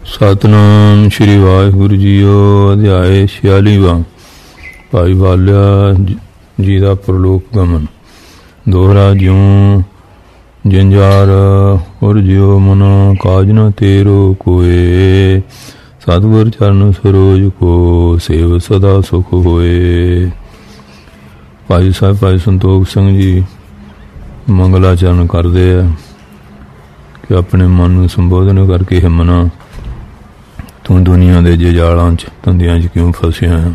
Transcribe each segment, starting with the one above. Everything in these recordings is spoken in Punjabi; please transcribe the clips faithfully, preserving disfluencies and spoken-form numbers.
ਸਤਿਨਾਮ ਸ਼੍ਰੀ ਵਾਹਿਗੁਰੂ ਜੀਓ। ਅਧਿਆਇ ਛਿਆਲੀਵਾਂ। ਭਾਈ ਬਾਲਿਆ ਜੀ ਦਾ ਪ੍ਰਲੋਕ ਗਮਨ। ਦੋਹਰਾ ਜਿਉ ਜੰਜਾਰ ਉਰ ਜਿਉ ਮਨ ਕਾਜ ਨ ਤੇਰੋ ਕੋਏ, ਸਤਿਗੁਰ ਚਰਨ ਸਰੋਜ ਕੋ ਸੇਵ ਸਦਾ ਸੁਖ ਹੋਏ। ਭਾਈ ਸਾਹਿਬ ਭਾਈ ਸੰਤੋਖ ਸਿੰਘ ਜੀ ਮੰਗਲਾਚਰਨ ਕਰਦੇ ਆ ਕਿ ਆਪਣੇ ਮਨ ਨੂੰ ਸੰਬੋਧਨ ਕਰਕੇ ਹਿੰਮਨਾ, ਤੂੰ ਦੁਨੀਆ ਦੇ ਜਜਾਲਾਂ 'ਚ ਧੰਦਿਆਂ 'ਚ ਕਿਉਂ ਫਸਿਆ ਹੈ?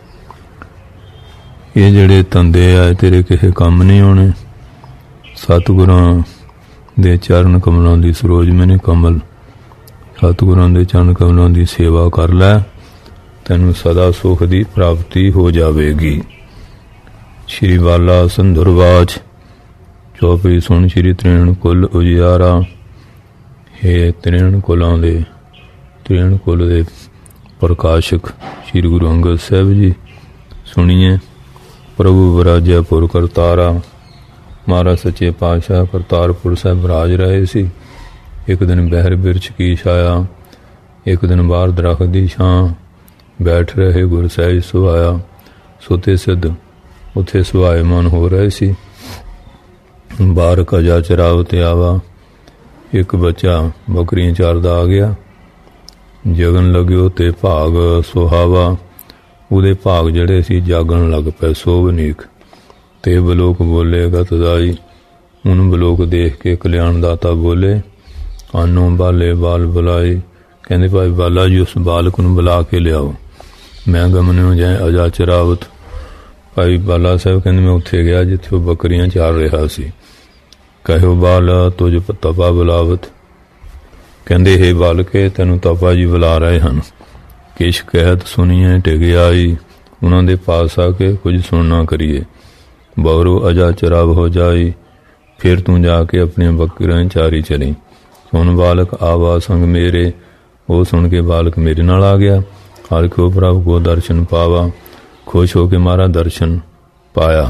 ਇਹ ਜਿਹੜੇ ਧੰਦੇ ਆ ਤੇਰੇ ਕਿਸੇ ਕੰਮ ਨਹੀਂ ਆਉਣੇ। ਸਤਿਗੁਰਾਂ ਦੇ ਚਰਨ ਕਮਲਾਂ ਦੀ ਸਰੋਜ ਮੈਨੇ ਕਮਲ, ਸਤਿਗੁਰਾਂ ਦੇ ਚਰਨ ਕਮਲਾਂ ਦੀ ਸੇਵਾ ਕਰ ਲੈ, ਤੈਨੂੰ ਸਦਾ ਸੁਖ ਦੀ ਪ੍ਰਾਪਤੀ ਹੋ ਜਾਵੇਗੀ। ਸ਼੍ਰੀ ਬਾਲਾ ਸੰਦੁਰਵਾਚ ਚੌਪਈ ਸੁਣ। ਸ਼੍ਰੀ ਤ੍ਰਿਣ ਕੁਲ ਉਜਿਆਰਾ। ਹੇ ਤ੍ਰਿਣ ਕੁਲਾਂ ਦੇ ਤ੍ਰਿਣ ਕੁਲ ਦੇ ਪ੍ਰਕਾਸ਼ਕ ਸ਼੍ਰੀ ਗੁਰੂ ਅੰਗਦ ਸਾਹਿਬ ਜੀ, ਸੁਣੀਏ। ਪ੍ਰਭੂ ਵਿਰਾਜਿਆਪੁਰ ਕਰਤਾਰਾ। ਮਹਾਰਾਜ ਸੱਚੇ ਪਾਤਸ਼ਾਹ ਕਰਤਾਰਪੁਰ ਸਾਹਿਬ ਰਾਜ ਰਹੇ ਸੀ। ਇੱਕ ਦਿਨ ਬਹਿਰ ਬਿਰਛ ਕੀ ਛਾਇਆ, ਇੱਕ ਦਿਨ ਬਾਹਰ ਦਰਖਤ ਦੀ ਛਾਂ ਬੈਠ ਰਹੇ ਗੁਰ ਸਹਿਜ ਸੁਹਾਇਆ। ਸੁਤੇ ਸਿੱਧ ਉੱਥੇ ਸੁਹਾਇਮਾਨ ਹੋ ਰਹੇ ਸੀ। ਬਾਹਰ ਕਜਾ ਚਰਾਵਤ ਆਵਾ, ਇੱਕ ਬੱਚਾ ਬੱਕਰੀਆਂ ਚਾਰਦਾ ਆ ਗਿਆ। ਜਗਨ ਲੱਗਿਓ ਤੇ ਭਾਗ ਸੁਹਾਵਾ, ਉਹਦੇ ਭਾਗ ਜਿਹੜੇ ਸੀ ਜਾਗਣ ਲੱਗ ਪਏ ਸੋਭਨੀਕ। ਤੇ ਬਲੋਕ ਬੋਲੇ ਗਤਦਾਈ, ਉਹਨੂੰ ਬਲੋਕ ਦੇਖ ਕੇ ਕਲਿਆਣ ਦਾਤਾ ਬੋਲੇ ਆਨੋ ਬਾਲੇ ਬਾਲ ਬੁਲਾਈ। ਕਹਿੰਦੇ ਭਾਈ ਬਾਲਾ ਜੀ ਉਸ ਬਾਲਕ ਨੂੰ ਬੁਲਾ ਕੇ ਲਿਆਓ, ਮੈਂ ਗਮਨਿਓ ਜਾਏ ਅਜਾ ਚਰਾਵਤ। ਭਾਈ ਬਾਲਾ ਸਾਹਿਬ ਕਹਿੰਦੇ ਮੈਂ ਉੱਥੇ ਗਿਆ ਜਿੱਥੇ ਉਹ ਬੱਕਰੀਆਂ ਚਾਰ ਰਿਹਾ ਸੀ। ਕਹਿਓ ਬਾਲ ਤੁਝ ਤਪਾ ਬੁਲਾਵਤ। ਕਹਿੰਦੇ ਹੇ ਬਾਲਕੇ, ਤੈਨੂੰ ਤਪਾ ਜੀ ਬੁਲਾ ਰਹੇ ਹਨ। ਕਿਛ ਕਹਿਤ ਸੁਣੀਏ ਟਿਕ ਆਈ, ਉਹਨਾਂ ਦੇ ਪਾਸ ਆ ਕੇ ਕੁਝ ਸੁਣਨਾ ਕਰੀਏ। ਬੌਰੋ ਅਜਾ ਚਰਾਵ ਹੋ ਜਾਈ, ਫਿਰ ਤੂੰ ਜਾ ਕੇ ਆਪਣੀਆਂ ਬੱਕਰੀਆਂ ਚਾਰੀ ਚਲੀ। ਸੁਣ ਬਾਲਕ ਆਵਾ ਸੰਗ ਮੇਰੇ, ਉਹ ਸੁਣ ਕੇ ਬਾਲਕ ਮੇਰੇ ਨਾਲ ਆ ਗਿਆ। ਹਰ ਕੋ ਪ੍ਰਭ ਕੋ ਦਰਸ਼ਨ ਪਾਵਾ, ਖੁਸ਼ ਹੋ ਕੇ ਮਾਰਾ ਦਰਸ਼ਨ ਪਾਇਆ।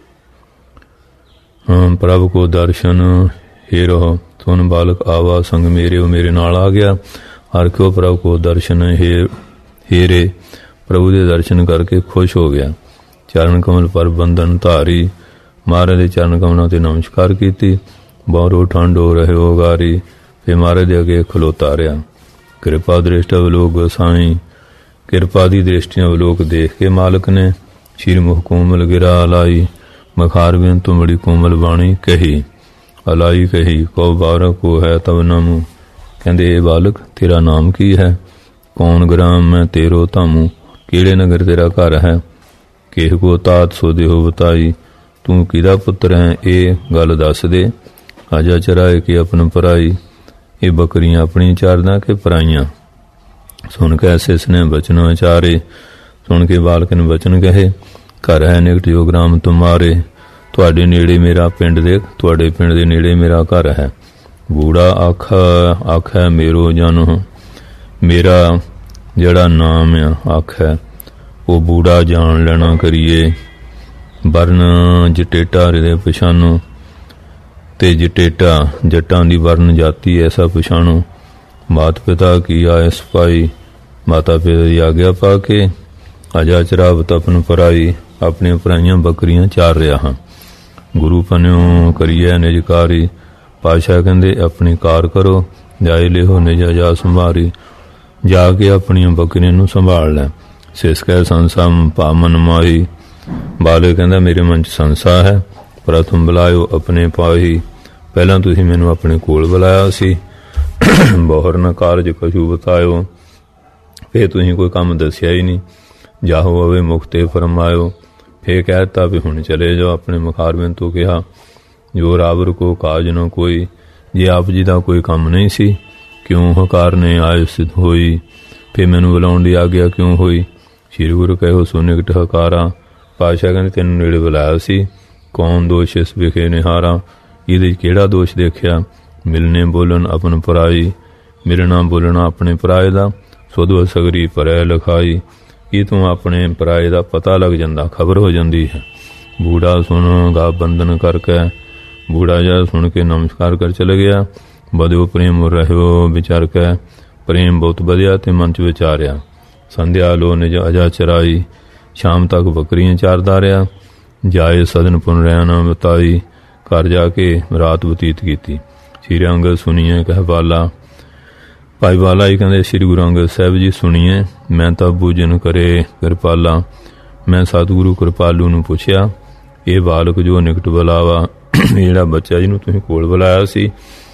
ਹਾਂ ਪ੍ਰਭ ਕੋ ਦਰਸ਼ਨ ਹੀ ਰਹੋ। ਸੁਣ ਬਾਲਕ ਆਵਾ ਸੰਗ ਮੇਰੇ, ਉਹ ਮੇਰੇ ਨਾਲ ਆ ਗਿਆ। ਹਰ ਕੋ ਪ੍ਰਭ ਕੋ ਦਰਸ਼ਨ ਹੀਰੇ, ਪ੍ਰਭੂ ਦੇ ਦਰਸ਼ਨ ਕਰਕੇ ਖੁਸ਼ ਹੋ ਗਿਆ। ਚਰਨ ਕਮਲ ਪਰ ਬੰਧਨ ਧਾਰੀ, ਮਹਾਰਾਜ ਦੇ ਚਰਨ ਕਮਲਾਂ ਤੇ ਨਮਸਕਾਰ ਕੀਤੀ। ਬਹੁਰੋ ਠੰਡ ਹੋ ਰਹੇ ਹੋ ਗਾਰੀ, ਫਿਰ ਮਹਾਰਾਜ ਦੇ ਅੱਗੇ ਖਲੋਤਾ ਰਿਹਾ। ਕਿਰਪਾ ਦ੍ਰਿਸ਼ਟ ਅਵਲੋਕ ਗੋਸਾਈ, ਕਿਰਪਾ ਦੀ ਦ੍ਰਿਸ਼ਟੀਆਂ ਅਵਲੋਕ ਦੇਖ ਕੇ ਮਾਲਕ ਨੇ ਸ਼੍ਰੀ ਮੁਖ ਕੋਮਲ ਗਿਰਾ ਲਾਈ। ਮਖਾਰ ਬਿਨ ਤੁਮੜੀ ਕੋਮਲ ਬਾਣੀ ਕਹੀ, ਅਲਾਈ ਕਹੀ ਕਉ ਬਾਰਕ ਕੋ ਹੈ ਤਬ ਨਾਮੂ। ਕਹਿੰਦੇ ਇਹ ਬਾਲਕ ਤੇਰਾ ਨਾਮ ਕੀ ਹੈ? ਕੌਣ ਗ੍ਰਾਮ ਮੈਂ ਤੇਰੋ ਧਾਮੂ, ਕਿਹੜੇ ਨਗਰ ਤੇਰਾ ਘਰ ਹੈ? ਕਿਹ ਕੋ ਤਾਤ ਸੋ ਦੇਹੋ ਬਤਾਈ, ਤੂੰ ਕਿਹਦਾ ਪੁੱਤਰ ਹੈ ਇਹ ਗੱਲ ਦੱਸ ਦੇ। ਆਜਾ ਚਰਾਏ ਕੇ ਆਪਨ ਪਰਾਈ, ਇਹ ਬੱਕਰੀਆਂ ਆਪਣੀ ਚਾਰਦਾ ਕਿ ਪਰਾਈਆਂ? ਸੁਣ ਕੇ ਐਸੇ ਨੇ ਬਚਨ ਵਿਚਾਰੇ, ਸੁਣ ਕੇ ਬਾਲਕ ਨੇ ਬਚਨ ਕਹੇ ਘਰ ਹੈ ਨਿਕਟ ਜੋ ਗ੍ਰਾਮ ਤੁਮਾਰੇ, ਤੁਹਾਡੇ ਨੇੜੇ ਮੇਰਾ ਪਿੰਡ ਦੇ, ਤੁਹਾਡੇ ਪਿੰਡ ਦੇ ਨੇੜੇ ਮੇਰਾ ਘਰ ਹੈ। ਬੂੜਾ ਆਖ ਆਖੈ ਮੇਰੋ ਜਨ, ਮੇਰਾ ਜਿਹੜਾ ਨਾਮ ਆ ਆਖੈ ਉਹ ਬੂੜਾ ਜਾਣ ਲੈਣਾ ਕਰੀਏ। ਵਰਨ ਜਟੇਟਾ ਹਿਰਦੇ ਪਛਾਣੋ, ਤੇ ਜਟੇਟਾ ਜੱਟਾਂ ਦੀ ਵਰਨ ਜਾਤੀ ਐਸਾ ਪਛਾਣੋ। ਮਾਤ ਪਿਤਾ ਕੀ ਆਇ ਸਪਾਈ, ਮਾਤਾ ਪਿਤਾ ਦੀ ਆਗਿਆ ਪਾ ਕੇ ਅਜਾ ਚਰਾਵਤ ਆਪਨ ਪਰਾਈ, ਆਪਣੀਆਂ ਪਰਾਈਆਂ ਬੱਕਰੀਆਂ ਚਾਰ ਰਿਹਾ ਹਾਂ। ਗੁਰੂ ਪਨਿਓ ਕਰੀਏ ਨਿਜਕਾਰੀ, ਪਾਤਸ਼ਾਹ ਕਹਿੰਦੇ ਆਪਣੀ ਕਾਰ ਕਰੋ, ਜਾਏ ਲਿਹੋ ਨਿਜ ਅਜਾ ਸੰਭਾਰੀ। ਜਾ ਕੇ ਆਪਣੀਆਂ ਬੱਕਰੀਆਂ ਨੂੰ ਸੰਭਾਲ ਲੈ। ਸਿਸ ਕਹਿ ਸੰਸਾ ਭਾਮਨ ਮਾਹੀ, ਬਾਲੇ ਕਹਿੰਦਾ ਮੇਰੇ ਮਨ 'ਚ ਸੰਸਾ ਹੈ। ਪ੍ਰਥਮ ਬੁਲਾਇਓ ਆਪਣੇ ਪਾਹੀ, ਪਹਿਲਾਂ ਤੁਸੀਂ ਮੈਨੂੰ ਆਪਣੇ ਕੋਲ ਬੁਲਾਇਆ ਸੀ। ਬਹੁਰ ਨ ਕਾਰਜ ਕਛੂ ਬਤਾਇਓ, ਫਿਰ ਤੁਸੀਂ ਕੋਈ ਕੰਮ ਦੱਸਿਆ ਹੀ ਨਹੀਂ। ਜਾਹੋ ਅਵੇ ਮੁਖਤੇ ਫਰਮਾਇਓ, ਫੇਰ ਕਹਿ ਦਿੱਤਾ ਵੀ ਹੁਣ ਚਲੇ ਜਾਓ। ਆਪਣੇ ਮੁਖਾਰਬਿੰਦ ਤੋਂ ਕਿਹਾ ਜੋ ਰਾਵਰ ਕੋ ਕਾਜ ਨ ਕੋਈ, ਜੇ ਆਪ ਜੀ ਦਾ ਕੋਈ ਕੰਮ ਨਹੀਂ ਸੀ ਕਿਉਂ ਹਕਾਰ ਨੇ ਆਇ ਸਿਧ ਹੋਈ, ਫਿਰ ਮੈਨੂੰ ਬੁਲਾਉਣ ਦੀ ਆਗਿਆ ਕਿਉਂ ਹੋਈ? ਸ਼੍ਰੀ ਗੁਰੂ ਕਹਿਓ ਸੋ ਨਿਕਟ ਹਕਾਰਾ, ਪਾਤਸ਼ਾਹ ਕਹਿੰਦੇ ਤੈਨੂੰ ਨੇੜੇ ਬੁਲਾਇਆ ਸੀ। ਕੌਣ ਦੋਸ਼ ਇਸ ਵਿਖੇ ਨਿਹਾਰਾ, ਇਹਦੇ 'ਚ ਕਿਹੜਾ ਦੋਸ਼ ਦੇਖਿਆ? ਮਿਲਨੇ ਬੋਲਣ ਆਪਨ ਪਰਾਈ, ਮਿਲਣਾ ਬੋਲਣਾ ਆਪਣੇ ਪਰਾਏ ਦਾ। ਸੁਧ ਸਗਰੀ ਪਰੈ ਲਿਖਾਈ, ਇਹ ਤੂੰ ਆਪਣੇ ਪਰਾਏ ਦਾ ਪਤਾ ਲੱਗ ਜਾਂਦਾ, ਖਬਰ ਹੋ ਜਾਂਦੀ ਹੈ। ਬੂੜਾ ਸੁਣ ਗਾ ਬੰਧਨ ਕਰਕੇ, ਬੂੜਾ ਜਿਹਾ ਸੁਣ ਕੇ ਨਮਸਕਾਰ ਕਰ ਚਲੇ ਗਿਆ। ਬਦਿਓ ਪ੍ਰੇਮ ਰਹਿਓ ਵਿਚਾਰ ਕੇ, ਪ੍ਰੇਮ ਬਹੁਤ ਵਧਿਆ ਤੇ ਮਨ 'ਚ ਵਿਚਾਰਿਆ। ਸੰਧਿਆ ਲੋ ਨਿਜ ਅਜਾ ਚਰਾਈ, ਸ਼ਾਮ ਤੱਕ ਬੱਕਰੀਆਂ ਚਾਰਦਾ ਰਿਹਾ। ਜਾਏ ਸਦਨ ਪੁਨ ਰਿਆ ਨਾ ਬਤਾਈ, ਘਰ ਜਾ ਕੇ ਰਾਤ ਬਤੀਤ ਕੀਤੀ। ਸ਼੍ਰੀ ਅੰਗਦ ਸੁਣੀਏ ਕਹਿ ਬਾਲਾ, ਭਾਈ ਬਾਲਾ ਜੀ ਕਹਿੰਦੇ ਸ਼੍ਰੀ ਗੁਰੂ ਅੰਗਦ ਸਾਹਿਬ ਜੀ ਸੁਣੀਏ, ਮੈਂ ਤਾਂ ਬੂਝਨ ਕਰੇ ਕਿਰਪਾਲਾ। ਮੈਂ ਸਤਿਗੁਰੂ ਕਿਰਪਾਲੂ ਨੂੰ ਪੁੱਛਿਆ, ਇਹ ਬਾਲਕ ਜੋ ਨਿਕਟ ਬੁਲਾਵਾ, ਇਹ ਜਿਹੜਾ ਬੱਚਾ ਜਿਹਨੂੰ ਤੁਸੀਂ ਕੋਲ ਬੁਲਾਇਆ ਸੀ,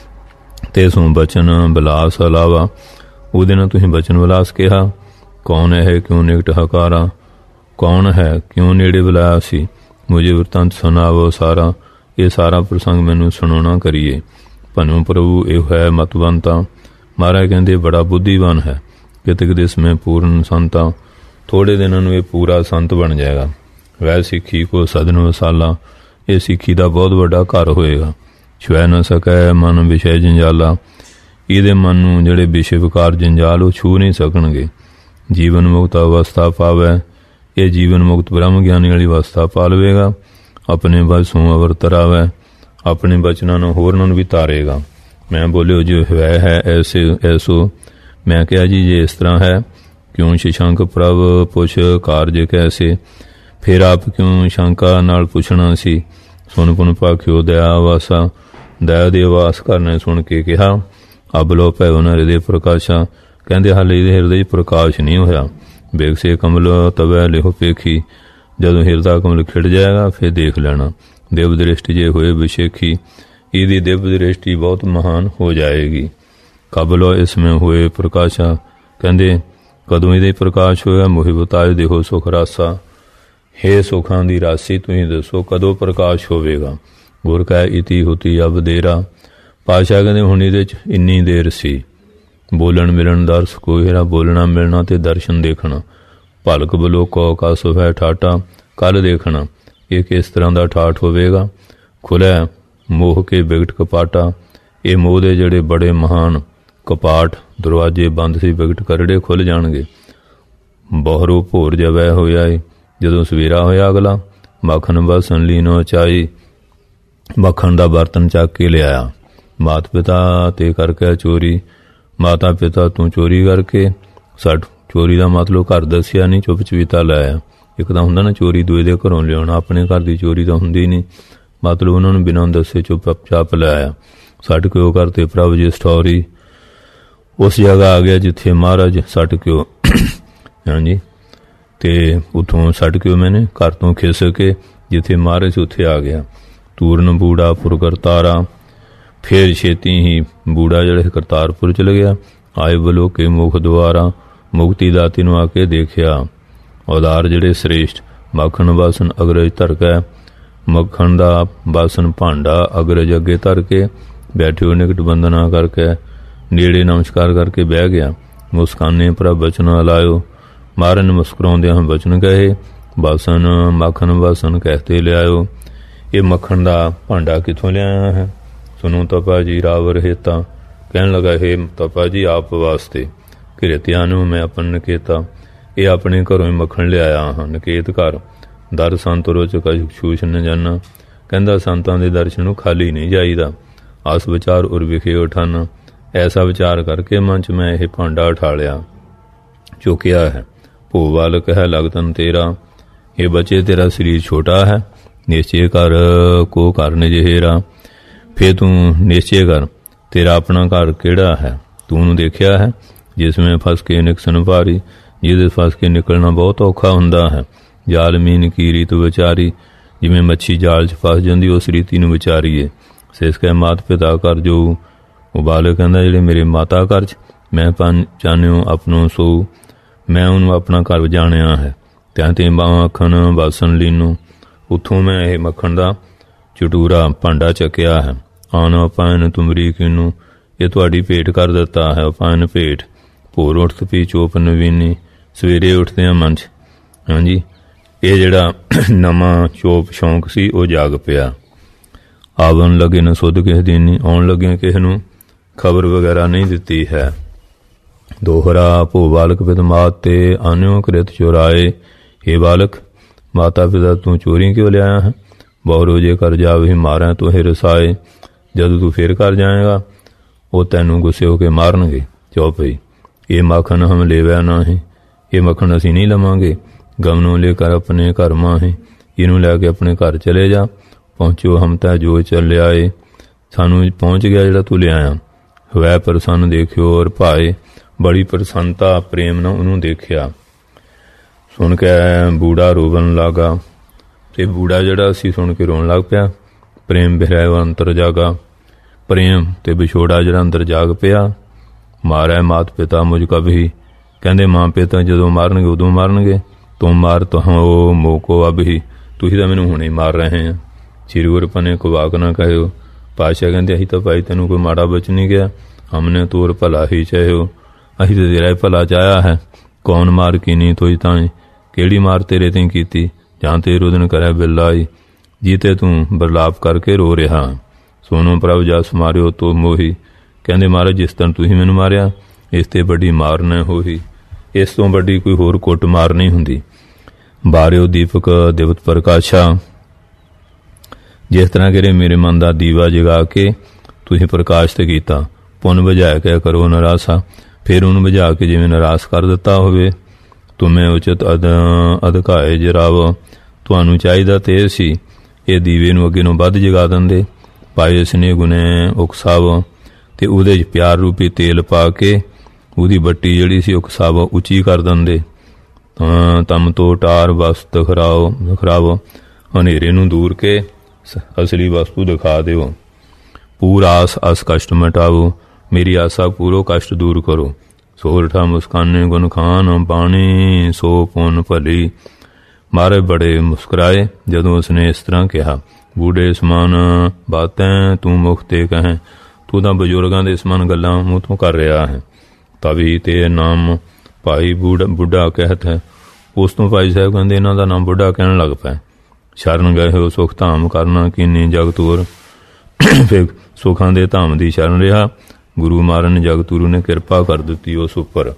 ਤੇ ਸੋ ਬਚਨ ਬਿਲਾਸ ਅਲਾਵਾ, ਉਹਦੇ ਨਾਲ ਤੁਸੀਂ ਬਚਨ ਬਿਲਾਸ ਕਿਹਾ। ਕੌਣ ਹੈ ਕਿਉਂ ਨਿਕਟ ਹਕਾਰਾ, ਕੌਣ ਹੈ ਕਿਉਂ ਨੇੜੇ ਬੁਲਾਇਆ ਸੀ। ਮੁਝੇ ਵਰਤੰਤ ਸੁਣਾਵੋ ਸਾਰਾ, ਇਹ ਸਾਰਾ ਪ੍ਰਸੰਗ ਮੈਨੂੰ ਸੁਣਾਉਣਾ ਕਰੀਏ। ਭਨੂ ਪ੍ਰਭੂ ਇਹ ਹੈ ਮਤਵੰਤਾ, ਮਹਾਰਾਜ ਕਹਿੰਦੇ ਬੜਾ ਬੁੱਧੀਵਾਨ ਹੈ। ਕਿਤੇ ਕਿਤੇ ਸਮੇਂ ਪੂਰਨ ਸੰਤਾ, ਥੋੜੇ ਦਿਨਾਂ ਨੂੰ ਇਹ ਪੂਰਾ ਸੰਤ ਬਣ ਜਾਏਗਾ। ਵੈ ਸਿੱਖੀ ਕੋ ਸਦਨ ਵਸਾਲਾ, ਇਹ ਸਿੱਖੀ ਦਾ ਬਹੁਤ ਵੱਡਾ ਘਰ ਹੋਏਗਾ। ਛੁਐ ਨਾ ਸਕੈ ਮਨ ਵਿਸ਼ੇ ਜੰਜਾਲਾ, ਇਹਦੇ ਮਨ ਨੂੰ ਜਿਹੜੇ ਵਿਸ਼ੇ ਵਿਕਾਰ ਜੰਜਾਲ ਉਹ ਛੂ ਨਹੀਂ ਸਕਣਗੇ। ਜੀਵਨ ਮੁਕਤ ਅਵਸਥਾ ਪਾਵੈ, ਇਹ ਜੀਵਨ ਮੁਕਤ ਬ੍ਰਹਮ ਗਿਆਨੀ ਵਾਲੀ ਅਵਸਥਾ ਪਾ ਲਵੇਗਾ। ਆਪਣੇ ਵਸੋਂ ਅਵਰ ਤਰਾਵੈ, ਆਪਣੇ ਬਚਨਾਂ ਨੂੰ ਹੋਰਨਾਂ ਨੂੰ ਵੀ ਤਾਰੇਗਾ। ਮੈਂ ਬੋਲਿਓ ਜੋ ਹੈ ਹੈ ਐਸੇ ਐਸੋ, ਮੈਂ ਕਿਹਾ ਜੀ ਜੇ ਇਸ ਤਰ੍ਹਾਂ ਹੈ, ਕਿਉਂ ਸ਼ਸ਼ੰਕ ਪ੍ਰਭ ਪੁੱਛ ਕਾਰਜ ਕੈਸੇ। ਫਿਰ ਆਪ ਕਿਉਂ ਸ਼ੰਕਾ ਨਾਲ ਪੁੱਛਣਾ ਸੀ। ਸੁਣ ਪੁਨ ਭਾਖਿਓ ਦਇਆ ਵਾਸਾ, ਦਇਆ ਦੇ ਵਾਸ ਕਰਨੇ ਸੁਣ ਕੇ ਕਿਹਾ। ਅਬ ਲੋ ਭੈ ਉਹਨਾਂ ਹਿਰਦੇ ਪ੍ਰਕਾਸ਼ਾ, ਕਹਿੰਦੇ ਹਾਲੇ ਇਹਦੇ ਹਿਰਦੇ 'ਚ ਪ੍ਰਕਾਸ਼ ਨਹੀਂ ਹੋਇਆ। ਬੇਗਸੇ ਕਮਲ ਤਵੈ ਲਿਹੋ ਪੇਖੀ, ਜਦੋਂ ਹਿਰਦਾ ਕਮਲ ਖਿੜ ਜਾਏਗਾ ਫਿਰ ਦੇਖ ਲੈਣਾ। ਦੇਵ ਦ੍ਰਿਸ਼ਟੀ ਜੇ ਹੋਏ ਵਿਸ਼ੇਖੀ, ਇਹਦੀ ਦਿਵ ਦ੍ਰਿਸ਼ਟੀ ਬਹੁਤ ਮਹਾਨ ਹੋ ਜਾਏਗੀ। ਕਬਲੋ ਇਸਮੇ ਹੋਏ ਪ੍ਰਕਾਸ਼ਾ, ਕਹਿੰਦੇ ਕਦੋਂ ਇਹਦੇ ਪ੍ਰਕਾਸ਼ ਹੋਇਆ। ਮੋਹਿ ਬਤਾਏ ਦੇਖੋ ਸੁਖ ਰਾਸਾ, ਹੇ ਸੁਖਾਂ ਦੀ ਰਾਸੀ ਤੁਸੀਂ ਦੱਸੋ ਕਦੋਂ ਪ੍ਰਕਾਸ਼ ਹੋਵੇਗਾ। ਗੁਰ ਕਹਿ ਇਤੀ ਹੁਤੀ ਅਬ ਦੇਰਾ, ਪਾਤਸ਼ਾਹ ਕਹਿੰਦੇ ਹੁਣ ਇਹਦੇ 'ਚ ਇੰਨੀ ਦੇਰ ਸੀ। ਬੋਲਣ ਮਿਲਣ ਦਰਸ ਕੋਈ ਹੈਰਾ, ਬੋਲਣਾ ਮਿਲਣਾ ਤੇ ਦਰਸ਼ਨ ਦੇਖਣਾ। ਭਲਕ ਬਲੋ ਕੋ ਕਾ ਸੁਭੈ ਠਾਟਾ, ਕੱਲ ਦੇਖਣਾ ਇਹ ਕਿਸ ਤਰ੍ਹਾਂ ਦਾ ਠਾਠ ਹੋਵੇਗਾ। ਖੁੱਲ੍ਹਿਆ ਮੋਹ ਕੇ ਬਿਗਟ ਕਪਾਟਾ, ਇਹ ਮੋਹ ਦੇ ਜਿਹੜੇ ਬੜੇ ਮਹਾਨ ਕਪਾਟ ਦਰਵਾਜ਼ੇ ਬੰਦ ਸੀ, ਬਿਗਟ ਕਰੜੇ ਖੁੱਲ੍ਹ ਜਾਣਗੇ। ਬਹਰੋ ਭੋਰ ਜਵੈ ਹੋਇਆ ਏ, ਜਦੋਂ ਸਵੇਰਾ ਹੋਇਆ ਅਗਲਾ। ਮੱਖਣ ਬਸਨ ਲੀਨੋ ਚਾਈ, ਮੱਖਣ ਦਾ ਬਰਤਨ ਚੱਕ ਕੇ ਲਿਆਇਆ। ਮਾਤ ਪਿਤਾ ਤੇ ਕਰਕੇ ਚੋਰੀ, ਮਾਤਾ ਪਿਤਾ ਤੂੰ ਚੋਰੀ ਕਰਕੇ। ਸੱਟ ਚੋਰੀ ਦਾ ਮਤਲਬ ਘਰ ਦੱਸਿਆ ਨਹੀਂ, ਚੁੱਪ ਚਪੀਤਾ ਲਾਇਆ। ਇੱਕ ਤਾਂ ਹੁੰਦਾ ਨਾ ਚੋਰੀ ਦੂਏ ਦੇ ਘਰੋਂ ਲਿਆਉਣਾ, ਆਪਣੇ ਘਰ ਦੀ ਚੋਰੀ ਤਾਂ ਹੁੰਦੀ ਨਹੀਂ, ਮਤਲਬ ਉਹਨਾਂ ਨੂੰ ਬਿਨਾਂ ਦੱਸੇ ਚੁੱਪ ਚਾਪ ਲਾਇਆ। ਸੱਟ ਕਿਉਂ ਕਰਤੇ ਪ੍ਰਭ ਜੀ ਸਟੋਰੀ, ਉਸ ਜਗ੍ਹਾ ਆ ਗਿਆ ਜਿੱਥੇ ਮਹਾਰਾਜ ਸੱਟ ਕਿਉਂ ਹਾਂਜੀ, ਤੇ ਉੱਥੋਂ ਸੱਟ ਕਿਉਂ ਮੈਨੇ ਘਰ ਤੋਂ ਖਿਸ ਕੇ ਜਿੱਥੇ ਮਹਾਰਾਜ ਉੱਥੇ ਆ ਗਿਆ। ਤੂਰਨ ਬੂੜਾ ਪੁਰ ਕਰਤਾਰਾ, ਫਿਰ ਛੇਤੀ ਹੀ ਬੂੜਾ ਜਿਹੜਾ ਕਰਤਾਰਪੁਰ ਚਲ ਗਿਆ। ਆਏ ਬਲੋ ਕੇ ਮੁਖ ਦੁਆਰਾ, ਮੁਕਤੀ ਦਾਤੀ ਨੂੰ ਆ ਕੇ ਦੇਖਿਆ। ਉਦਾਰ ਜਿਹੜੇ ਸ੍ਰੇਸ਼ਟ ਮੱਖਣ ਬਾਸਨ ਅਗਰਜ ਧਰਕੈ, ਮੱਖਣ ਦਾ ਬਾਸਨ ਭਾਂਡਾ ਅਗਰਜ ਅੱਗੇ ਧਰ ਕੇ ਬੈਠਿਓ ਨਿਕਟ ਬੰਦਨਾ ਕਰਕੇ, ਨੇੜੇ ਨਮਸਕਾਰ ਕਰਕੇ ਬਹਿ ਗਿਆ। ਮੁਸਕਾਨੇ ਪ੍ਰਭ ਬਚਨ ਲਾਇਓ, ਮਾਰਨ ਮੁਸਕਰਾਉਂਦੇ ਹਾਂ ਬਚਨ ਕਹੇ। ਬਾਸਨ ਮੱਖਣ ਬਾਸਨ ਕਹਿਤੇ ਲਿਆਇਓ, ਇਹ ਮੱਖਣ ਦਾ ਭਾਂਡਾ ਕਿੱਥੋਂ ਲਿਆਇਆ ਹੈ। ਸੁਣੋ ਤਪਾ ਜੀ ਰਾਵਰ ਹੇਤਾ, ਕਹਿਣ ਲੱਗਾ ਹੈ ਤਪਾ ਜੀ ਆਪ ਵਾਸਤੇ। ਘਿਰਤਿਆਂ ਨੂੰ ਮੈਂ ਆਪਨ ਨਕੇਤਾ, ਇਹ ਆਪਣੇ ਘਰੋਂ ਹੀ ਮੱਖਣ ਲਿਆਇਆ ਹਾਂ। ਨਕੇਤ ਘਰ ਦਰ ਸੰਤ ਰੋਚ ਕਛੂਛ ਨ ਜਾਨਾ, ਕਹਿੰਦਾ ਸੰਤਾਂ ਦੇ ਦਰਸ਼ਨ ਨੂੰ ਖਾਲੀ ਨਹੀਂ ਜਾਈਦਾ। ਆਸ ਵਿਚਾਰ ਉਰ ਵਿਖੇ ਉਠਾਨਾ, ਐਸਾ ਵਿਚਾਰ ਕਰਕੇ ਮਨ 'ਚ ਮੈਂ ਇਹ ਭਾਂਡਾ ਉਠਾ ਲਿਆ, ਚੁੱਕਿਆ ਹੈ। ਭੋ ਬਾਲਕ ਹੈ ਲਗਤਨ ਤੇਰਾ, ਇਹ ਬੱਚੇ ਤੇਰਾ ਸਰੀਰ ਛੋਟਾ ਹੈ। ਨਿਸ਼ਚੇ ਕਰ ਕੋ ਕਰ ਨਿਜਹੇਰਾ, ਫੇਰ ਤੂੰ ਨਿਸ਼ਚੇ ਕਰ ਤੇਰਾ ਆਪਣਾ ਘਰ ਕਿਹੜਾ ਹੈ। ਤੂੰ ਉਹਨੂੰ ਦੇਖਿਆ ਹੈ ਜਿਸ ਵਿੱਚ ਫਸ ਕੇ ਨਿਕਸਨ ਭਾਰੀ, ਜਿਹਦੇ ਫਸ ਕੇ ਨਿਕਲਣਾ ਬਹੁਤ ਔਖਾ ਹੁੰਦਾ ਹੈ। ਜਾਲ ਮੀਨ ਕੀ ਰੀਤ ਵਿਚਾਰੀ, ਜਿਵੇਂ ਮੱਛੀ ਜਾਲ 'ਚ ਫਸ ਜਾਂਦੀ ਉਸ ਰੀਤੀ ਨੂੰ ਵਿਚਾਰੀਏ। ਸਿਸ ਕਹਿ ਮਾਤ ਪਿਤਾ ਕਰ ਜੋ, ਉਹ ਬਾਲਕ ਕਹਿੰਦਾ ਜਿਹੜੇ ਮੇਰੇ ਮਾਤਾ ਘਰ 'ਚ ਮੈਂ ਪਨ ਚਾਨਿਓ ਆਪਣੋ ਸੋ, ਮੈਂ ਉਹਨੂੰ ਆਪਣਾ ਘਰ ਜਾਣਿਆ ਹੈ। ਤਿਆਂ ਤੇ ਬਾਹਾਂ ਅੱਖਣ ਬਾਸਨ ਲੀਨੋ, ਉੱਥੋਂ ਮੈਂ ਇਹ ਮੱਖਣ ਦਾ ਚਟੂਰਾ ਭਾਂਡਾ ਚੱਕਿਆ ਹੈ। ਆਨ ਅਪਾਇਨ ਤੁਮਰੀ ਕਿਨੂੰ, ਇਹ ਤੁਹਾਡੀ ਭੇਟ ਕਰ ਦਿੱਤਾ ਹੈ। ਅਪਾਇਨ ਭੇਟ। ਭੋਰ ਉੱਠ ਪੀ ਚੋਪ ਨਵੀਨੀ, ਸਵੇਰੇ ਉੱਠਦੇ ਆ ਮਨ 'ਚ ਹਾਂਜੀ ਇਹ ਜਿਹੜਾ ਨਵਾਂ ਚੋਪ ਸ਼ੌਂਕ ਸੀ ਉਹ ਜਾਗ ਪਿਆ। ਆਵਣ ਲੱਗੇ ਨਾ ਸੁੱਧ ਕਿਸੇ ਦੀ ਨਹੀਂ, ਆਉਣ ਲੱਗੇ ਕਿਸੇ ਨੂੰ ਖਬਰ ਵਗੈਰਾ ਨਹੀਂ ਦਿੱਤੀ ਹੈ। ਦੋਹਰਾ ਭੋ ਬਾਲਕ ਪਿਤ ਮਾਤ ਤੇ ਆਨਿਓ ਕ੍ਰਿਤ ਚੁਰਾਏ, ਇਹ ਬਾਲਕ ਮਾਤਾ ਪਿਤਾ ਤੂੰ ਚੋਰੀ ਕਿਉਂ ਲਿਆਇਆ ਹੈ। ਬਹੁ ਰੋਜੇ ਕਰ ਜਾਵੇ ਮਾਰਾਂ ਤੂੰ ਹੀ ਰਸਾਏ, ਜਦੋਂ ਤੂੰ ਫੇਰ ਕਰ ਜਾਏਗਾ ਉਹ ਤੈਨੂੰ ਗੁੱਸੇ ਹੋ ਕੇ ਮਾਰਨਗੇ। ਚੁੱਪ ਹੀ ये माखन हम लेवै नाहीं, ये मक्खਣ ਅਸੀਂ नहीं ਲਵਾਂਗੇ। गम ਨੂੰ लेकर अपने घर माहे, ਇਹਨੂੰ ਲੈ ਕੇ ਆਪਣੇ ਘਰ ਚਲੇ ਜਾ। ਪਹੁੰਚੋ ਹਮ ਤਾਂ ਜੋ ਚੱਲਿਆ ਏ, ਸਾਨੂੰ ਪਹੁੰਚ ਗਿਆ ਜਿਹੜਾ ਤੂੰ ਲਿਆਇਆ। ਵੈ ਪ੍ਰਸੰਨ ਦੇਖਿਓ ਔਰ ਭਾਏ, ਬੜੀ ਪ੍ਰਸੰਨਤਾ ਪ੍ਰੇਮ ਨਾਲ ਉਹਨੂੰ ਦੇਖਿਆ। ਸੁਣ ਕੇ ਬੂੜਾ ਰੋਵਣ ਲੱਗਾ, ਤੇ ਬੂੜਾ ਜਿਹੜਾ ਸੀ ਸੁਣ ਕੇ ਰੋਣ ਲੱਗ ਪਿਆ। ਪ੍ਰੇਮ ਬਿਹਰਾਇਓ ਅੰਤਰ ਜਾਗਾ, ਪ੍ਰੇਮ ਤੇ ਵਿਛੋੜਾ ਜਿਹੜਾ ਅੰਦਰ ਜਾਗ ਪਿਆ। ਮਾਰੈ ਮਾਤ ਪਿਤਾ ਮੁਝ ਕਬਹੀ, ਕਹਿੰਦੇ ਮਾਂ ਪਿਤਾ ਜਦੋਂ ਮਾਰਨਗੇ ਉਦੋਂ ਮਾਰਨਗੇ। ਤੁਮ ਮਾਰ ਤੁਹੋ ਮੋਕੋ ਅਬਹੀ, ਤੁਸੀਂ ਤਾਂ ਮੈਨੂੰ ਹੁਣੇ ਮਾਰ ਰਹੇ ਆ। ਸ਼੍ਰੀ ਗੁਰੂ ਪਨੇ ਕੋ ਵਾਕ ਨਾ ਕਹਿਓ। ਪਾਤਸ਼ਾਹ ਕਹਿੰਦੇ ਅਸੀਂ ਤਾਂ ਭਾਈ ਤੈਨੂੰ ਕੋਈ ਮਾੜਾ ਬਚ ਨਹੀਂ ਗਿਆ, ਹਮਨੇ ਤੋਰ ਭਲਾ ਹੀ ਚਾਹਿਓ, ਅਸੀਂ ਤਾਂ ਤੇਰਾ ਭਲਾ ਚਾਹਿਆ ਹੈ। ਕੌਣ ਮਾਰ ਕੀਨੀ ਤੋਈ ਤਾਈ, ਕਿਹੜੀ ਮਾਰ ਤੇਰੇ ਤੇ ਕੀਤੀ, ਜਾਂ ਤੇ ਰੁਦਨ ਕਰੇ ਬਿਲਾਈ, ਜੀਤੇ ਤੂੰ ਬਰਲਾਪ ਕਰਕੇ ਰੋ ਰਿਹਾ। ਸੋਨੋ ਪ੍ਰਭ ਜਸ ਮਾਰਿਓ ਤੋ ਮੋਹੀ, ਕਹਿੰਦੇ ਮਹਾਰਾਜ ਜਿਸ ਤਰ੍ਹਾਂ ਤੁਸੀਂ ਮੈਨੂੰ ਮਾਰਿਆ ਇਸ ਤੇ ਵੱਡੀ ਮਾਰ ਨਾ ਹੋਈ, ਇਸ ਤੋਂ ਵੱਡੀ ਕੋਈ ਹੋਰ ਕੁੱਟ ਮਾਰ ਨਹੀਂ ਹੁੰਦੀ। ਬਾਰਿਓ ਦੀਪਕ ਦਿਵਤ ਪ੍ਰਕਾਸ਼ਾ, ਜਿਸ ਤਰ੍ਹਾਂ ਕਿ ਮੇਰੇ ਮਨ ਦਾ ਦੀਵਾ ਜਗਾ ਕੇ ਤੁਸੀਂ ਪ੍ਰਕਾਸ਼ਿਤ ਕੀਤਾ। ਪੁੰਨ ਬੁਝਾ ਕੇ ਕਰੋ ਨਿਰਾਸ਼ਾ, ਫਿਰ ਉਹਨੂੰ ਬੁਝਾ ਕੇ ਜਿਵੇਂ ਨਿਰਾਸ਼ ਕਰ ਦਿੱਤਾ ਹੋਵੇ। ਤੁਮੇ ਉਚਿਤ ਅਦ ਅਧਿਕਾਏ ਜਰਾਵ, ਤੁਹਾਨੂੰ ਚਾਹੀਦਾ ਤੇ ਸੀ ਇਹ ਦੀਵੇ ਨੂੰ ਅੱਗੇ ਨੂੰ ਵੱਧ ਜਗਾ ਦਿੰਦੇ। ਪਾਏ ਸਨੇ ਗੁਨੇ ਉਕਸਾਵ, ਤੇ ਉਹਦੇ 'ਚ ਪਿਆਰ ਰੂਪੀ ਤੇਲ ਪਾ ਕੇ ਉਹਦੀ ਬੱਟੀ ਜਿਹੜੀ ਸੀ ਉਕਸਾਵ ਉੱਚੀ ਕਰ ਦਿੰਦੇ। ਤਮ ਤੋਂ ਟਾਰ ਵਸਤ ਖਰਾਓ ਖਰਾਵ, ਹਨੇਰੇ ਨੂੰ ਦੂਰ ਕੇ ਅਸਲੀ ਵਸਤੂ ਦਿਖਾ ਦਿਓ। ਪੂਰਾ ਆਸ ਅਸ ਕਸ਼ਟ ਮਿਟਾਵੋ, ਮੇਰੀ ਆਸਾ ਪੂਰੋ ਕਸ਼ਟ ਦੂਰ ਕਰੋ। ਸੋਰਠਾ ਮੁਸਕਾਨੇ ਗੁਣ ਖਾਨ ਬਾਣੀ ਸੋ ਪੁੰਨ ਭਲੀ, ਮਾਰੇ ਬੜੇ ਮੁਸਕਰਾਏ ਜਦੋਂ ਉਸਨੇ ਇਸ ਤਰ੍ਹਾਂ ਕਿਹਾ। ਬੂढ़े ਸਮਾਨ ਬਾਤੈਂ ਤੂੰ ਮੁਖ ਤੇ ਕਹੈਂ, ਤੂੰ ਤਾਂ ਬਜ਼ੁਰਗਾਂ ਦੇ ਸਮਾਨ ਗੱਲਾਂ ਮੂੰਹ ਤੋਂ ਕਰ ਰਿਹਾ ਹੈ। ਤਵੀ ਤੇ ਨਾਮ ਭਾਈ ਬੂढ़ਾ ਬੁੱਢਾ ਕਹਿਤ ਹੈ, ਉਸ ਤੋਂ ਭਾਈ ਸਾਹਿਬ ਕਹਿੰਦੇ ਇਹਨਾਂ ਦਾ ਨਾਮ ਬੁੱਢਾ ਕਹਿਣ ਲੱਗ ਪਿਆ। ਸ਼ਰਨ ਗਏ ਹੋ ਸੁਖ ਧਾਮ ਕਰਨਾ ਕੀਨੀ ਜਗਤੂਰ, ਫਿਰ ਸੁਖਾਂ ਦੇ ਧਾਮ ਦੀ ਸ਼ਰਨ ਰਿਹਾ। ਗੁਰੂ ਮਾਰਨ ਜਗਤੂਰੂ ਨੇ ਕਿਰਪਾ ਕਰ ਦਿੱਤੀ ਉਸ ਉੱਪਰ।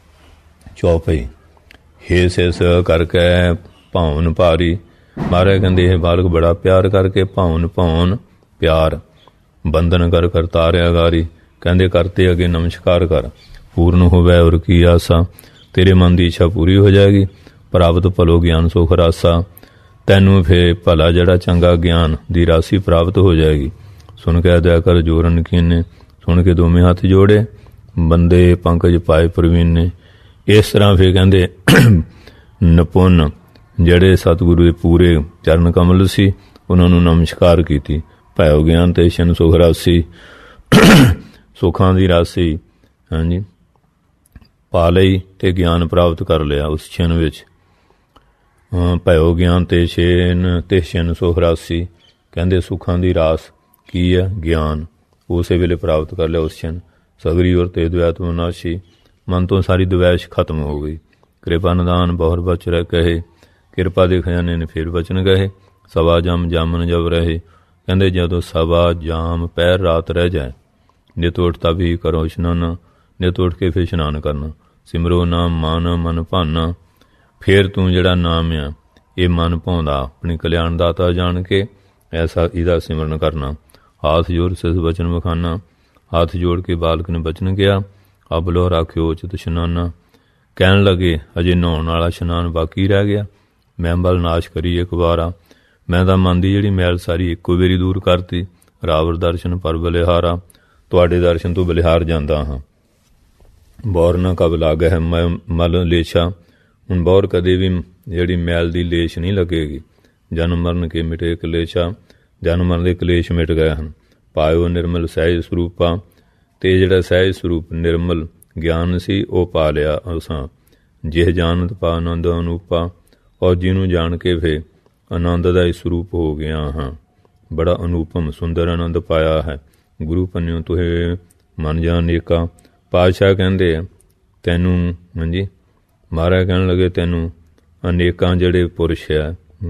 ਚੌਪਈ ਹੇ ਸਿਸ ਕਰਕੇ ਭਾਵਨ ਭਾਰੀ, ਮਹਾਰਾਜ ਕਹਿੰਦੇ ਇਹ ਬਾਲਕ ਬੜਾ ਪਿਆਰ ਕਰਕੇ ਭਾਵਨ ਭਾਵਨ ਪਿਆਰ ਬੰਧਨ ਕਰ ਕਰ ਤਾਰਿਆ ਗਾਰੀ, ਕਹਿੰਦੇ ਕਰਤੇ ਅੱਗੇ ਨਮਸਕਾਰ ਕਰ। ਪੂਰਨ ਹੋਵੇ ਔਰ ਕੀ ਆਸਾ, ਤੇਰੇ ਮਨ ਦੀ ਇੱਛਾ ਪੂਰੀ ਹੋ ਜਾਏਗੀ। ਪ੍ਰਾਪਤ ਭਲੋ ਗਿਆਨ ਸੁਖ ਰਾਸਾ, ਤੈਨੂੰ ਫੇ ਭਲਾ ਜਿਹੜਾ ਚੰਗਾ ਗਿਆਨ ਦੀ ਰਾਸ਼ੀ ਪ੍ਰਾਪਤ ਹੋ ਜਾਏਗੀ। ਸੁਣ ਕੇ ਦਇਆ ਕਰ ਜੋਰਨ ਕੀਨੇ, ਸੁਣ ਕੇ ਦੋਵੇਂ ਹੱਥ ਜੋੜੇ। ਬੰਦੇ ਪੰਕਜ ਪਾਏ ਪ੍ਰਵੀਨ ਨੇ, ਇਸ ਤਰ੍ਹਾਂ ਫਿਰ ਕਹਿੰਦੇ ਨਪੁੰਨ ਜਿਹੜੇ ਸਤਿਗੁਰੂ ਦੇ ਪੂਰੇ ਚਰਨ ਕਮਲ ਸੀ ਉਹਨਾਂ ਨੂੰ ਨਮਸਕਾਰ ਕੀਤੀ। ਭੈਓ ਗਿਆਨ ਤੇ ਸ਼ਨ ਸੁਖ ਰਾਸੀ, ਸੁੱਖਾਂ ਦੀ ਰਾਸ਼ੀ ਹਾਂਜੀ ਪਾ ਲਈ ਤੇ ਗਿਆਨ ਪ੍ਰਾਪਤ ਕਰ ਲਿਆ ਉਸ ਛਿਨ ਵਿੱਚ। ਭੈਓ ਗਿਆਨ ਤੇ ਛੇਨ ਤੇ ਸ਼ਨ ਸੁਖ ਰਾਸੀ, ਕਹਿੰਦੇ ਸੁੱਖਾਂ ਦੀ ਰਾਸ ਕੀ ਹੈ ਗਿਆਨ, ਉਸੇ ਵੇਲੇ ਪ੍ਰਾਪਤ ਕਰ ਲਿਆ ਉਸ ਛਿਨ। ਸਗਰੀ ਔਰ ਤੇ ਦੁਆਤ ਵਿਨਾਸ਼ੀ, ਮਨ ਤੋਂ ਸਾਰੀ ਦੁਵੈਸ਼ ਖਤਮ ਹੋ ਗਈ। ਕਿਰਪਾ ਨਿਦਾਨ ਬਹੁਰ ਬਚ ਰਹਿ ਕਹੇ, ਕਿਰਪਾ ਦੇ ਖਜ਼ਾਨੇ ਨੇ ਫਿਰ ਬਚਨ ਗਏ। ਸਵਾ ਜਮ ਜਾਮਨ ਜਬ ਰਹੇ, ਕਹਿੰਦੇ ਜਦੋਂ ਸਵਾ ਜਾਮ ਪੈਰ ਰਾਤ ਰਹਿ ਜਾਏ। ਨਿਤ ਉੱਠ ਵੀ ਕਰੋ ਇਸ਼ਨਾਨ, ਨਿਤ ਉੱਠ ਕੇ ਫਿਰ ਇਸ਼ਨਾਨ ਕਰਨਾ। ਸਿਮਰੋ ਨਾਮ ਮਨ ਮਨ ਭਾਨਾ, ਫਿਰ ਤੂੰ ਜਿਹੜਾ ਨਾਮ ਆ ਇਹ ਮਨ ਭਾਉਂਦਾ ਆਪਣੀ ਕਲਿਆਣ ਦਾਤਾ ਜਾਣ ਕੇ ਐਸਾ ਇਹਦਾ ਸਿਮਰਨ ਕਰਨਾ। ਹਾਥ ਜੋੜ ਸਿਸ ਬਚਨ ਵਿਖਾਨਾ, ਹੱਥ ਜੋੜ ਕੇ ਬਾਲਕ ਨੇ ਬਚਨ ਕਿਹਾ। ਅਬ ਲੋ ਰਾਖਿਓ ਉਚਿਤ ਇਸ਼ਨਾਨਾ, ਕਹਿਣ ਲੱਗੇ ਅਜੇ ਨਹਾਉਣ ਵਾਲਾ ਇਸ਼ਨਾਨ ਬਾਕੀ ਰਹਿ ਗਿਆ। ਮੈਂ ਬਲ ਨਾਸ਼ ਕਰੀ ਇੱਕ ਵਾਰਾ, ਮੈਂ ਤਾਂ ਮਨ ਦੀ ਜਿਹੜੀ ਮੈਲ ਸਾਰੀ ਇੱਕੋ ਵਾਰੀ ਦੂਰ ਕਰਤੀ। ਰਾਵਰ ਦਰਸ਼ਨ ਪਰ ਬਲਿਹਾਰਾ, ਤੁਹਾਡੇ ਦਰਸ਼ਨ ਤੋਂ ਬਲਿਹਾਰ ਜਾਂਦਾ ਹਾਂ। ਬੌਰ ਨਾ ਕਬ ਲੱਗ ਹੈ ਮਲ ਲੇਛਾ, ਹੁਣ ਬੌਰ ਕਦੇ ਵੀ ਜਿਹੜੀ ਮੈਲ ਦੀ ਲੇਸ਼ ਨਹੀਂ ਲੱਗੇਗੀ। ਜਨਮ ਮਰਨ ਕੇ ਮਿਟੇ ਕਲੇਸ਼ਾ, ਜਨਮ ਮਰਨ ਦੇ ਕਲੇਸ਼ ਮਿਟ ਗਏ ਹਨ। ਪਾਇਓ ਨਿਰਮਲ ਸਹਿਜ ਸਰੂਪਾ, ਤੇ ਜਿਹੜਾ ਸਹਿਜ ਸਰੂਪ ਨਿਰਮਲ ਗਿਆਨ ਸੀ ਉਹ ਪਾ ਲਿਆ ਅਸਾਂ। ਜਿਹ ਜਾਣਤ ਪਾ ਆਨੰਦ ਅਨੂਪਾ, ਔਰ ਜਿਹਨੂੰ ਜਾਣ ਕੇ ਫੇ ਆਨੰਦ ਦਾ ਹੀ ਸਰੂਪ ਹੋ ਗਿਆ ਹਾਂ। ਬੜਾ ਅਨੂਪਮ ਸੁੰਦਰ ਆਨੰਦ ਪਾਇਆ ਹੈ। ਗੁਰੂ ਪੰਨਿਓ ਤੁਹੇ ਮਨ ਜਾਣ ਏਕਾ, ਪਾਤਸ਼ਾਹ ਕਹਿੰਦੇ ਆ ਤੈਨੂੰ ਹਾਂਜੀ ਮਹਾਰਾਜ ਕਹਿਣ ਲੱਗੇ ਤੈਨੂੰ ਅਨੇਕਾਂ ਜਿਹੜੇ ਪੁਰਸ਼ ਆ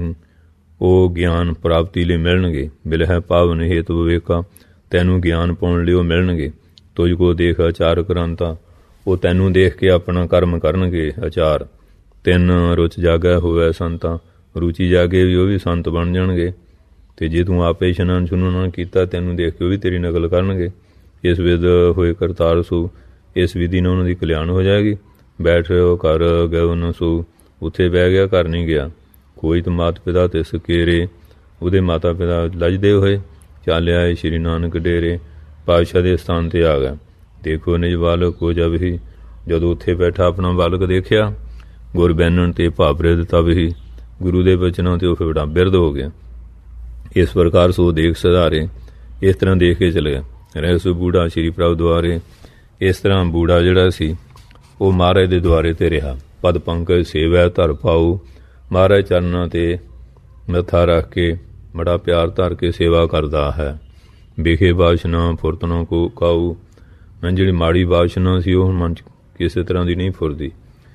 ਉਹ ਗਿਆਨ ਪ੍ਰਾਪਤੀ ਲਈ ਮਿਲਣਗੇ। ਬਿਲਹਿ ਪਾਵਨ ਹੇਤ ਵਿਵੇਕਾ, ਤੈਨੂੰ ਗਿਆਨ ਪਾਉਣ ਲਈ ਉਹ ਮਿਲਣਗੇ। ਤੁਝ ਕੋ ਦੇਖ ਆਚਾਰ ਕਰਾਂਤਾ, ਉਹ ਤੈਨੂੰ ਦੇਖ ਕੇ ਆਪਣਾ ਕਰਮ ਕਰਨਗੇ ਆਚਾਰ। ਤਿੰਨ ਰੁਚ ਜਾਗੈ ਹੋਵੇ ਸੰਤਾਂ, ਰੁਚੀ ਜਾਗੇ ਵੀ ਉਹ ਵੀ ਸੰਤ ਬਣ ਜਾਣਗੇ। ਤੇ ਜੇ ਤੂੰ ਆਪੇ ਇਸ਼ਨਾਨ ਸ਼ੁਰੂ ਨਾ ਕੀਤਾ ਤੈਨੂੰ ਦੇਖ ਕੇ ਉਹ ਵੀ ਤੇਰੀ ਨਕਲ ਕਰਨਗੇ। ਇਸ ਵਿਦ ਹੋਏ ਕਰਤਾਰ ਸੂ, ਇਸ ਵਿਧੀ ਨਾਲ ਉਹਨਾਂ ਦੀ ਕਲਿਆਣ ਹੋ ਜਾਏਗੀ। ਬੈਠ ਰਹੇ ਹੋ ਘਰ ਗਏ ਉਹਨਾਂ ਸੋ ਉੱਥੇ ਬਹਿ ਗਿਆ, ਘਰ ਨਹੀਂ ਗਿਆ। ਕੋਈ ਤਾਂ ਮਾਤਾ ਪਿਤਾ ਤੇ ਸਕੇਰੇ, ਉਹਦੇ ਮਾਤਾ ਪਿਤਾ ਲੱਜਦੇ ਹੋਏ ਚੱਲ ਆਏ ਸ਼੍ਰੀ ਨਾਨਕ ਡੇਰੇ, ਪਾਤਸ਼ਾਹ ਦੇ ਸਥਾਨ 'ਤੇ ਆ ਗਿਆ। ਦੇਖੋ ਨਿਜ ਬਾਲਕ ਹੋ ਜਬ ਹੀ, ਜਦੋਂ ਉੱਥੇ ਬੈਠਾ ਆਪਣਾ ਬਾਲਕ ਦੇਖਿਆ, ਗੁਰ ਬੈਨਣ ਤੇ ਭਾਵਰੇ ਤਬ ਹੀ, ਗੁਰੂ ਦੇ ਬਚਨਾਂ 'ਤੇ ਉਹ ਫਿਰ ਬੜਾ ਬਿਰਧ ਹੋ ਗਿਆ। ਇਸ ਪ੍ਰਕਾਰ ਸੋ ਦੇਖ ਸੁਧਾਰੇ, ਇਸ ਤਰ੍ਹਾਂ ਦੇਖ ਕੇ ਚਲੇ ਗਿਆ। ਰਹਿ ਸੋ ਬੂੜਾ ਸ਼੍ਰੀ ਪ੍ਰਭੂ ਦੁਆਰੇ, ਇਸ ਤਰ੍ਹਾਂ ਬੂੜਾ ਜਿਹੜਾ ਸੀ ਉਹ ਮਹਾਰਾਜ ਦੇ ਦੁਆਰੇ 'ਤੇ ਰਿਹਾ। ਪਦ ਪੰਕਜ ਸੇਵੈ ਧਰ ਪਾਉ, ਮਹਾਰਾਜ ਚਰਨਾਂ 'ਤੇ ਮੱਥਾ ਰੱਖ ਕੇ ਬੜਾ ਪਿਆਰ ਧਰ ਕੇ ਸੇਵਾ ਕਰਦਾ ਹੈ। ਵਿਖੇ ਬਾਸ਼ਨਾ ਫੁਰਤਨੋਂ ਕੋ ਕਾਊ, ਮੈਂ ਜਿਹੜੀ ਮਾੜੀ ਬਾਸ਼ਨਾ ਸੀ ਉਹ ਮਨ 'ਚ ਕਿਸੇ ਤਰ੍ਹਾਂ ਦੀ ਨਹੀਂ ਫੁਰਦੀ।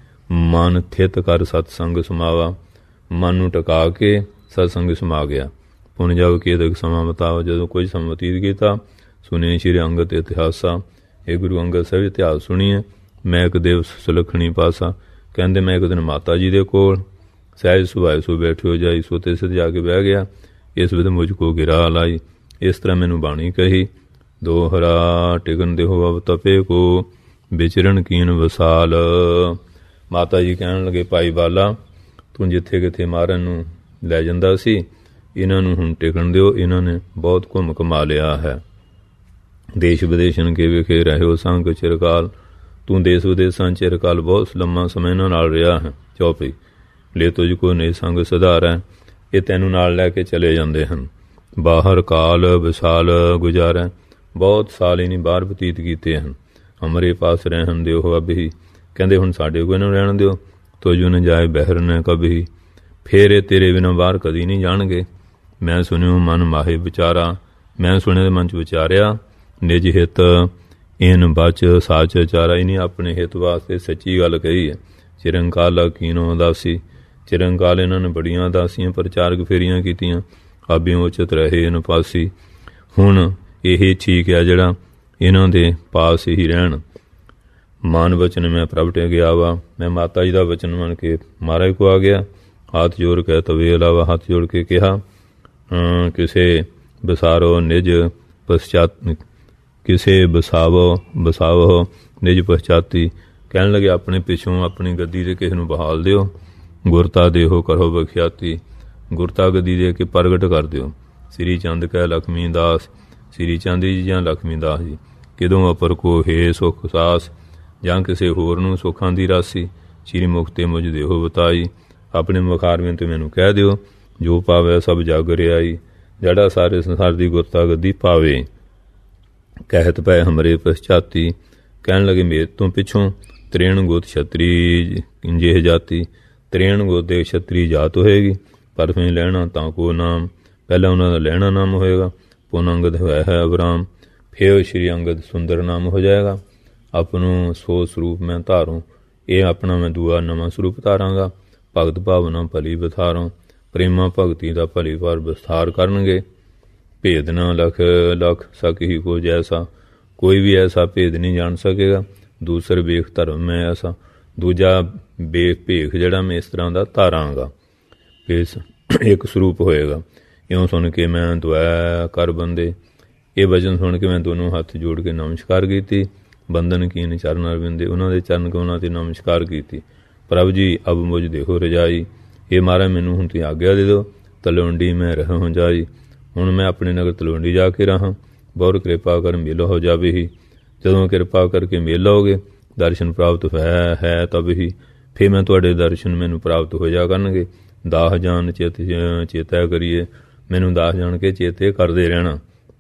ਮਨ ਥਿਤ ਕਰ ਸਤਸੰਗ ਸਮਾਵਾ, ਮਨ ਨੂੰ ਟਿਕਾ ਕੇ ਸਤਸੰਗ ਸਮਾ ਗਿਆ। ਪੁਨ ਜਬ ਕੇਦਕ ਸਮਾਂ ਬਤਾਓ, ਜਦੋਂ ਕੁਝ ਸਮਾਂ ਬਤੀਤ ਕੀਤਾ, ਸੁਣੇ ਸ਼੍ਰੀ ਅੰਗਦ ਇਤਿਹਾਸਾ, ਇਹ ਗੁਰੂ ਅੰਗਦ ਸਾਹਿਬ ਇਤਿਹਾਸ ਸੁਣੀਏ। ਮੈਂ ਇੱਕ ਦਿਵਸ ਸੁਲੱਖਣੀ ਪਾਸਾ, ਕਹਿੰਦੇ ਮੈਂ ਇੱਕ ਦਿਨ ਮਾਤਾ ਜੀ ਦੇ ਕੋਲ ਸਹਿਜ ਸੁਭਾਏ ਸੋ ਬੈਠਿਓ ਜਾਈ, ਸੋ ਤੇ ਸਿੱਧ ਜਾ ਕੇ ਬਹਿ ਗਿਆ। ਇਸ ਵਿੱਚ ਮੁਝ ਕੋ ਗਿਰਾ ਲਾਈ, ਇਸ ਤਰ੍ਹਾਂ ਮੈਨੂੰ ਬਾਣੀ ਕਹੀ। ਦੋਹਰਾ ਟਿਕਨ ਦੇਹੋ ਅਵ ਤਪੇ ਕੋ, ਵਿਚਰਨ ਕੀਨ ਵਸਾਲ। ਮਾਤਾ ਜੀ ਕਹਿਣ ਲੱਗੇ, ਭਾਈ ਬਾਲਾ ਤੂੰ ਜਿੱਥੇ ਕਿੱਥੇ ਮਾਰਨ ਨੂੰ ਲੈ ਜਾਂਦਾ ਸੀ, ਇਹਨਾਂ ਨੂੰ ਹੁਣ ਟਿਕਣ ਦਿਓ, ਇਹਨਾਂ ਨੇ ਬਹੁਤ ਘੁੰਮ ਘੁਮਾ ਲਿਆ ਹੈ। ਦੇਸ਼ ਵਿਦੇਸ਼ਨ ਕੇ ਵਿਖੇ ਰਹਿਓ ਸੰਗ ਚਿਰਕਾਲ, ਤੂੰ ਦੇਸ਼ ਵਿਦੇਸ਼ਾਂ ਚਿਰਕਾਲ ਬਹੁਤ ਲੰਮਾ ਸਮਾਂ ਇਹਨਾਂ ਨਾਲ ਰਿਹਾ ਹੈ। ਚੌਪਈ ਲੈ ਤੁਝ ਕੋ ਨੇ ਸੰਗ ਸੁਧਾਰੈ, ਇਹ ਤੈਨੂੰ ਨਾਲ ਲੈ ਕੇ ਚਲੇ ਜਾਂਦੇ ਹਨ। ਬਾਹਰ ਕਾਲ ਵਿਸ਼ਾਲ ਗੁਜ਼ਾਰੈ, ਬਹੁਤ ਸਾਲ ਹੀ ਨਹੀਂ ਬਾਹਰ ਬਤੀਤ ਕੀਤੇ ਹਨ। ਹਮਾਰੇ ਪਾਸ ਰਹਿਣ ਦਿਓ ਅਬਹੀ, ਕਹਿੰਦੇ ਹੁਣ ਸਾਡੇ ਕੋਲ ਇਹਨੂੰ ਰਹਿਣ ਦਿਓ। ਤੁਝੁ ਨ ਜਾਏ ਬਹਿਰ ਨ ਕਬਹੀ, ਫੇਰ ਇਹ ਤੇਰੇ ਬਿਨਾਂ ਬਾਹਰ ਕਦੀ ਨਹੀਂ ਜਾਣਗੇ। ਮੈਂ ਸੁਣਿਓ ਮਨ ਮਾਹੇ ਵਿਚਾਰਾ, ਮੈਂ ਸੁਣਿਆ ਦੇ ਮਨ 'ਚ ਵਿਚਾਰਿਆ। ਨਿਜ ਹਿਤ ਇਨ ਬਚ ਸਾਚ ਚਾਰਾ, ਇਹਨੇ ਆਪਣੇ ਹਿਤ ਵਾਸਤੇ ਸੱਚੀ ਗੱਲ ਕਹੀ ਹੈ। ਚਿਰੰਕਾਲ ਕੀਨੋ ਉਦਾਸੀ, ਚਿਰੰਕਾਲ ਇਹਨਾਂ ਨੇ ਬੜੀਆਂ ਉਦਾਸੀਆਂ ਪ੍ਰਚਾਰਕ ਫੇਰੀਆਂ ਕੀਤੀਆਂ। ਆਬਿਓ ਉਚਿਤ ਰਹੇ ਇਨ ਪਾਸੀ, ਹੁਣ ਇਹ ਠੀਕ ਹੈ ਜਿਹੜਾ ਇਹਨਾਂ ਦੇ ਪਾਸ ਹੀ ਰਹਿਣ। ਮਾਨ ਵਚਨ ਮੈਂ ਪ੍ਰਭ ਟੇ ਗਿਆ ਵਾ, ਮੈਂ ਮਾਤਾ ਜੀ ਦਾ ਵਚਨ ਮੰਨ ਕੇ ਮਹਾਰਾਜ ਕੋ ਆ ਗਿਆ। ਹੱਥ ਜੋੜ ਕੇ ਤਵੇ ਇਲਾਵਾ ਹੱਥ ਜੋੜ ਕੇ ਕਿਹਾ, ਕਿਸੇ ਬਸਾਰੋ ਨਿਜ ਪਛਾਤ, ਕਿਸੇ ਬਸਾਵੋ ਬਸਾਵੋ ਨਿਜ ਪਛਾਤੀ, ਕਹਿਣ ਲੱਗੇ ਆਪਣੇ ਪਿੱਛੋਂ ਆਪਣੀ ਗੱਦੀ 'ਤੇ ਕਿਸੇ ਨੂੰ ਬਹਾਲ ਦਿਓ। ਗੁਰਤਾ ਦੇਹੋ ਕਰੋ ਬਖਿਆਤੀ, ਗੁਰਤਾ ਗੱਦੀ ਦੇ ਕੇ ਪ੍ਰਗਟ ਕਰ ਦਿਓ। ਸ੍ਰੀ ਚੰਦ ਕਹਿ ਲਖਮੀ ਦਾਸ, ਸ੍ਰੀ ਚੰਦ ਜੀ ਜਾਂ ਲਖਮੀ ਦਾਸ ਜੀ, ਕਿਦੋਂ ਅਪਰ ਕੋ ਹੈ ਸੁਖ ਸਾਸ, ਜਾਂ ਕਿਸੇ ਹੋਰ ਨੂੰ ਸੁੱਖਾਂ ਦੀ ਰਾਸੀ। ਸ੍ਰੀ ਮੁਖਤੇ ਮੁਝ ਦੇਹੋ ਬਤਾਈ, ਆਪਣੇ ਮੁਖਾਰਵੇਂ ਤੇ ਮੈਨੂੰ ਕਹਿ ਦਿਓ। ਜੋ ਪਾਵੇ ਸਭ ਜਗ ਰਿਆਈ, ਜਿਹੜਾ ਸਾਰੇ ਸੰਸਾਰ ਦੀ ਗੁਰਤਾ ਗੱਦੀ ਪਾਵੇ। ਕਹਿਤ ਪੈ ਹਮਰੇ ਪਛਾਤੀ, ਕਹਿਣ ਲੱਗੇ ਮੇਰੇ ਤੋਂ ਪਿੱਛੋਂ ਤ੍ਰੇਣ ਗੋਤ ਛਤਰੀ ਜੇ ਜਾਤੀ, ਤ੍ਰੇਣ ਗੋਤ ਦੇ ਛਤਰੀ ਜਾਤ ਹੋਏਗੀ। ਪਰ ਫਿਰ ਲੈਣਾ ਤਾਂ ਕੋ ਨਾਮ, ਪਹਿਲਾਂ ਉਹਨਾਂ ਦਾ ਲੈਣਾ ਨਾਮ ਹੋਏਗਾ। ਪੁਨ ਅੰਗਦ ਹੋਇਆ ਹੈ ਅਬਰਾਮ, ਫਿਰ ਸ਼੍ਰੀ ਅੰਗਦ ਸੁੰਦਰ ਨਾਮ ਹੋ ਜਾਏਗਾ। ਆਪਣੋ ਸੋ ਸਰੂਪ ਮੈਂ ਧਾਰੂੰ, ਇਹ ਆਪਣਾ ਮੈਂ ਦੂਆ ਨਵਾਂ ਸਰੂਪ ਧਾਰਾਂਗਾ। ਭਗਤ ਭਾਵਨਾ ਭਲੀ ਬਥਾਰੋਂ, ਪ੍ਰੇਮਾ ਭਗਤੀ ਦਾ ਭਲੀ ਵਾਰ ਵਿਸਥਾਰ ਕਰਨਗੇ। ਭੇਦ ਨਾ ਲਖ ਲਖ ਸਕਹੀ ਕੋ ਜੈਸਾ, ਕੋਈ ਵੀ ਐਸਾ ਭੇਦ ਨਹੀਂ ਜਾਣ ਸਕੇਗਾ। ਦੂਸਰ ਵੇਖ ਧਰਮ ਮੈਂ ਐਸਾ, ਦੂਜਾ ਵੇਖ ਭੇਖ ਜਿਹੜਾ ਮੈਂ ਇਸ ਤਰ੍ਹਾਂ ਦਾ ਧਾਰਾਂਗਾ। ਇਸ ਇੱਕ ਸਰੂਪ ਹੋਏਗਾ। ਇਉਂ ਸੁਣ ਕੇ ਮੈਂ ਦੁਆ ਕਰ ਬੰਦੇ, ਇਹ ਵਚਨ ਸੁਣ ਕੇ ਮੈਂ ਦੋਨੋਂ ਹੱਥ ਜੋੜ ਕੇ ਨਮਸਕਾਰ ਕੀਤੀ। ਬੰਧਨ ਕੀਨ ਚਰਨ ਅਰਵਿੰਦੇ, ਉਹਨਾਂ ਦੇ ਚਰਨ ਕਮਲਾਂ 'ਤੇ ਨਮਸਕਾਰ ਕੀਤੀ। ਪ੍ਰਭ ਜੀ ਅਬ ਮੁਝ ਦੇਖੋ ਰਜਾਈ, ਇਹ ਮਹਾਰਾਜ ਮੈਨੂੰ ਹੁਣ ਤੁਸੀਂ ਆਗਿਆ ਦੇ ਦਿਓ। ਤਲਵੰਡੀ ਮੈਂ ਰਹਿ ਹੋ ਜਾਈ, ਹੁਣ ਮੈਂ ਆਪਣੇ ਨਗਰ ਤਲਵੰਡੀ ਜਾ ਕੇ ਰਹਾਂ। ਬਹੁਤ ਕਿਰਪਾ ਕਰ ਮੇਲਾ ਹੋ ਜਾਵੇ ਹੀ, ਜਦੋਂ ਕਿਰਪਾ ਕਰਕੇ ਮੇਲ ਲਓਗੇ ਦਰਸ਼ਨ ਪ੍ਰਾਪਤ ਹੈ ਹੈ ਤਬ ਹੀ, ਫਿਰ ਮੈਂ ਤੁਹਾਡੇ ਦਰਸ਼ਨ ਮੈਨੂੰ ਪ੍ਰਾਪਤ ਹੋ ਜਾ ਕਰਨਗੇ। ਦਾਹ ਜਾਨ ਚੇਤ ਚੇਤਾ ਕਰੀਏ, ਮੈਨੂੰ ਦਾਸ ਜਾਣ ਕੇ ਚੇਤੇ ਕਰਦੇ ਰਹਿਣਾ।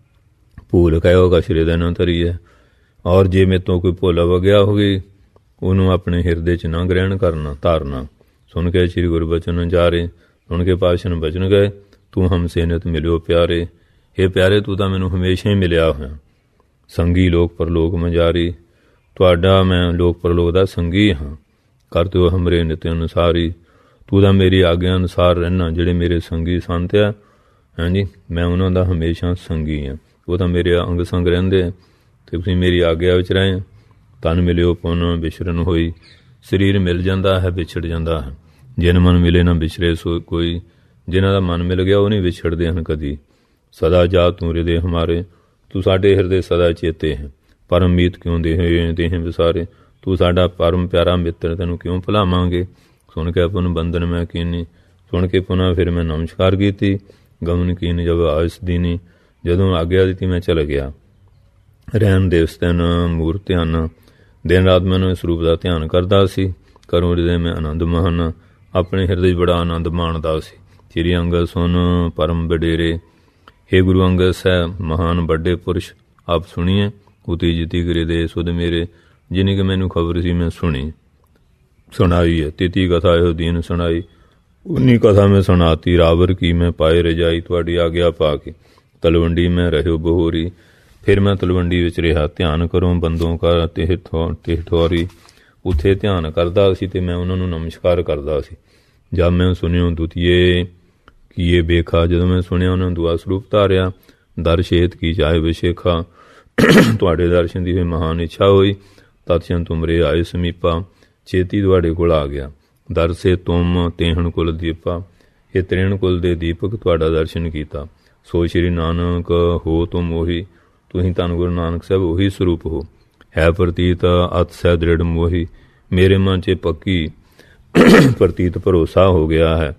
ਭੂਲ ਕਹਿਓ ਕਸ਼ਰੇ ਦਾ ਨਾ ਧਰੀਏ, ਔਰ ਜੇ ਮੇਰੇ ਤੋਂ ਕੋਈ ਭੁੱਲ ਵਗਿਆ ਹੋਵੇ ਉਹਨੂੰ ਆਪਣੇ ਹਿਰਦੇ 'ਚ ਨਾ ਗ੍ਰਹਿਣ ਕਰਨਾ ਧਾਰਨਾ। ਸੁਣ ਕੇ ਸ਼੍ਰੀ ਗੁਰੂ ਬਚਨ ਜਾਰੇ, ਸੁਣ ਕੇ ਪਾਤਸ਼ਾਹ ਨੂੰ ਬਚਨ ਗਏ, ਤੂੰ ਹਮਸੇ ਨਿਤ ਮਿਲਿਓ ਪਿਆਰੇ, ਹੇ ਪਿਆਰੇ ਤੂੰ ਤਾਂ ਮੈਨੂੰ ਹਮੇਸ਼ਾ ਹੀ ਮਿਲਿਆ ਹੋਇਆ। ਸੰਗੀ ਲੋਕ ਪਰਲੋਕ ਮਜਾਰੀ, ਤੁਹਾਡਾ ਮੈਂ ਲੋਕ ਪਰਲੋਕ ਦਾ ਸੰਗੀ ਹਾਂ। ਕਰ ਦਿਓ ਹਮਰੇ ਨਿਤ ਅਨੁਸਾਰੀ, ਤੂੰ ਤਾਂ ਮੇਰੀ ਆਗਿਆ ਅਨੁਸਾਰ ਰਹਿਣਾ। ਜਿਹੜੇ ਮੇਰੇ ਸੰਗੀ ਸੰਤ ਆ, ਹਾਂਜੀ ਮੈਂ ਉਹਨਾਂ ਦਾ ਹਮੇਸ਼ਾ ਸੰਗੀ ਹਾਂ। ਉਹ ਤਾਂ ਮੇਰੇ ਅੰਗ ਸੰਗ ਰਹਿੰਦੇ ਆ ਅਤੇ ਤੁਸੀਂ ਮੇਰੀ ਆਗਿਆ ਵਿੱਚ ਰਹੇ। ਤਨ ਮਿਲਿਓ ਪੁਨ ਵਿਛੜਨ ਹੋਈ, ਸਰੀਰ ਮਿਲ ਜਾਂਦਾ ਹੈ ਵਿਛੜ ਜਾਂਦਾ ਹੈ। ਜਿਨ ਮਨ ਮਿਲੇ ਨਾ ਵਿਛੜੇ ਸੋ ਕੋਈ, ਜਿਨ੍ਹਾਂ ਦਾ ਮਨ ਮਿਲ ਗਿਆ ਉਹ ਨਹੀਂ ਵਿਛੜਦੇ ਹਨ ਕਦੀ। ਸਦਾ ਜਾ ਤੂੰ ਹਿਰਦੇ ਹਮਾਰੇ, ਤੂੰ ਸਾਡੇ ਹਿਰਦੇ ਸਦਾ ਚੇਤੇ ਹੈ। ਪਰਮ ਮੀਤ ਕਿਉਂ ਦੇਹ ਦੇਹ ਵਿਸਾਰੇ। ਤੂੰ ਸਾਡਾ ਪਰਮ ਪਿਆਰਾ ਮਿੱਤਰ, ਤੈਨੂੰ ਕਿਉਂ ਭੁਲਾਵਾਂਗੇ। ਸੁਣ ਕੇ ਪੁਨ ਬੰਧਨ ਮੈਂ ਕੀਨੀ। ਸੁਣ ਕੇ ਪੁਨः ਫਿਰ ਮੈਂ ਨਮਸਕਾਰ ਕੀਤੀ। ਗਮਨ ਕੀਨ ਜਬ ਆਇਸ ਦੀਨੀ। ਜਦੋਂ ਆਗਿਆ ਦਿੱਤੀ ਮੈਂ ਚਲ ਗਿਆ। ਰਹਿਣ ਦਿਵਸ ਦਿਨ ਮੂਰਤ ਧਿਆਨ। ਦਿਨ ਰਾਤ ਮੈਨੂੰ ਇਸ ਰੂਪ ਦਾ ਧਿਆਨ ਕਰਦਾ ਸੀ। ਕਰੂੰ ਹਿਰਦੇ ਮੈਂ ਆਨੰਦ ਮਾਨ। ਆਪਣੇ ਹਿਰਦੇ 'ਚ ਬੜਾ ਆਨੰਦ ਮਾਣਦਾ ਸੀ। ਸ੍ਰੀ ਅੰਗਦ ਸੁਨ ਪਰਮ ਵਡੇਰੇ। ਹੇ ਗੁਰੂ ਅੰਗਦ ਸਾਹਿਬ ਮਹਾਨ ਵੱਡੇ ਪੁਰਸ਼, ਆਪ ਸੁਣੀਏ। ਉਤੀ ਜਿਤੀ ਕਰੇ ਦੇ ਸੁਧ ਮੇਰੇ। ਜਿਨੀ ਕਿ ਮੈਨੂੰ ਖਬਰ ਸੀ ਮੈਂ ਸੁਣੀ ਸੁਣਾਈ ਹੈ। ਤਿਤੀ ਕਥਾ ਇਹੋ ਦੀਨ ਸੁਣਾਈ। ਉਨੀ ਕਥਾ ਮੈਂ ਸੁਣਾਤੀ। ਰਾਵਰ ਕੀ ਮੈਂ ਪਾਏ ਰਜਾਈ। ਤੁਹਾਡੀ ਆਗਿਆ ਪਾ ਕੇ ਤਲਵੰਡੀ ਮੈਂ ਰਹਿਓ ਬਹੋਰੀ। ਫਿਰ ਮੈਂ ਤਲਵੰਡੀ ਵਿੱਚ ਰਿਹਾ। ਧਿਆਨ ਕਰੋ ਬੰਦੋਂ ਕਾ ਤਿਹ ਤਿਹ ਠੋਰੀ। ਉੱਥੇ ਧਿਆਨ ਕਰਦਾ ਸੀ ਅਤੇ ਮੈਂ ਉਹਨਾਂ ਨੂੰ ਨਮਸਕਾਰ ਕਰਦਾ ਸੀ। ਜਦ ਮੈਂ ਸੁਣਿਓ ਦੁਤੀਏ ਕੀਏ ਬੇਖਾ। ਜਦੋਂ ਮੈਂ ਸੁਣਿਆ ਉਹਨਾਂ ਨੂੰ ਦੁਆ ਸਰੂਪ ਧਾਰਿਆ। ਦਰਸ਼ੇਤ ਕੀ ਚਾਹੇ ਵਿਸ਼ੇਖਾ। ਤੁਹਾਡੇ ਦਰਸ਼ਨ ਦੀ ਹੋਈ ਮਹਾਨ ਇੱਛਾ ਹੋਈ। ਤਤਸ਼ਨ ਤੁਮਰੇ ਆਏ ਸਮੀਪਾ। ਛੇਤੀ ਤੁਹਾਡੇ ਕੋਲ ਆ ਗਿਆ। ਦਰਸੇ ਤੁਮ ਤੇਹਣ ਕੁਲ ਦੀਪਾ। ਇਹ ਤ੍ਰੇਣ ਕੁਲ ਦੇ ਦੀਪਕ ਤੁਹਾਡਾ ਦਰਸ਼ਨ ਕੀਤਾ। ਸੋ ਸ਼੍ਰੀ ਨਾਨਕ ਹੋ ਤੁਮ ਉਹੀ। ਤੁਸੀਂ ਧੰਨ ਗੁਰੂ ਨਾਨਕ ਸਾਹਿਬ ਉਹੀ ਸਰੂਪ ਹੋ। ਹੈ ਪ੍ਰਤੀਤ ਅਤ ਸਹਿ ਦ੍ਰਿੜ ਮੋਹੀ। ਮੇਰੇ ਮਨ 'ਚ ਪੱਕੀ ਪ੍ਰਤੀਤ ਭਰੋਸਾ ਹੋ ਗਿਆ ਹੈ।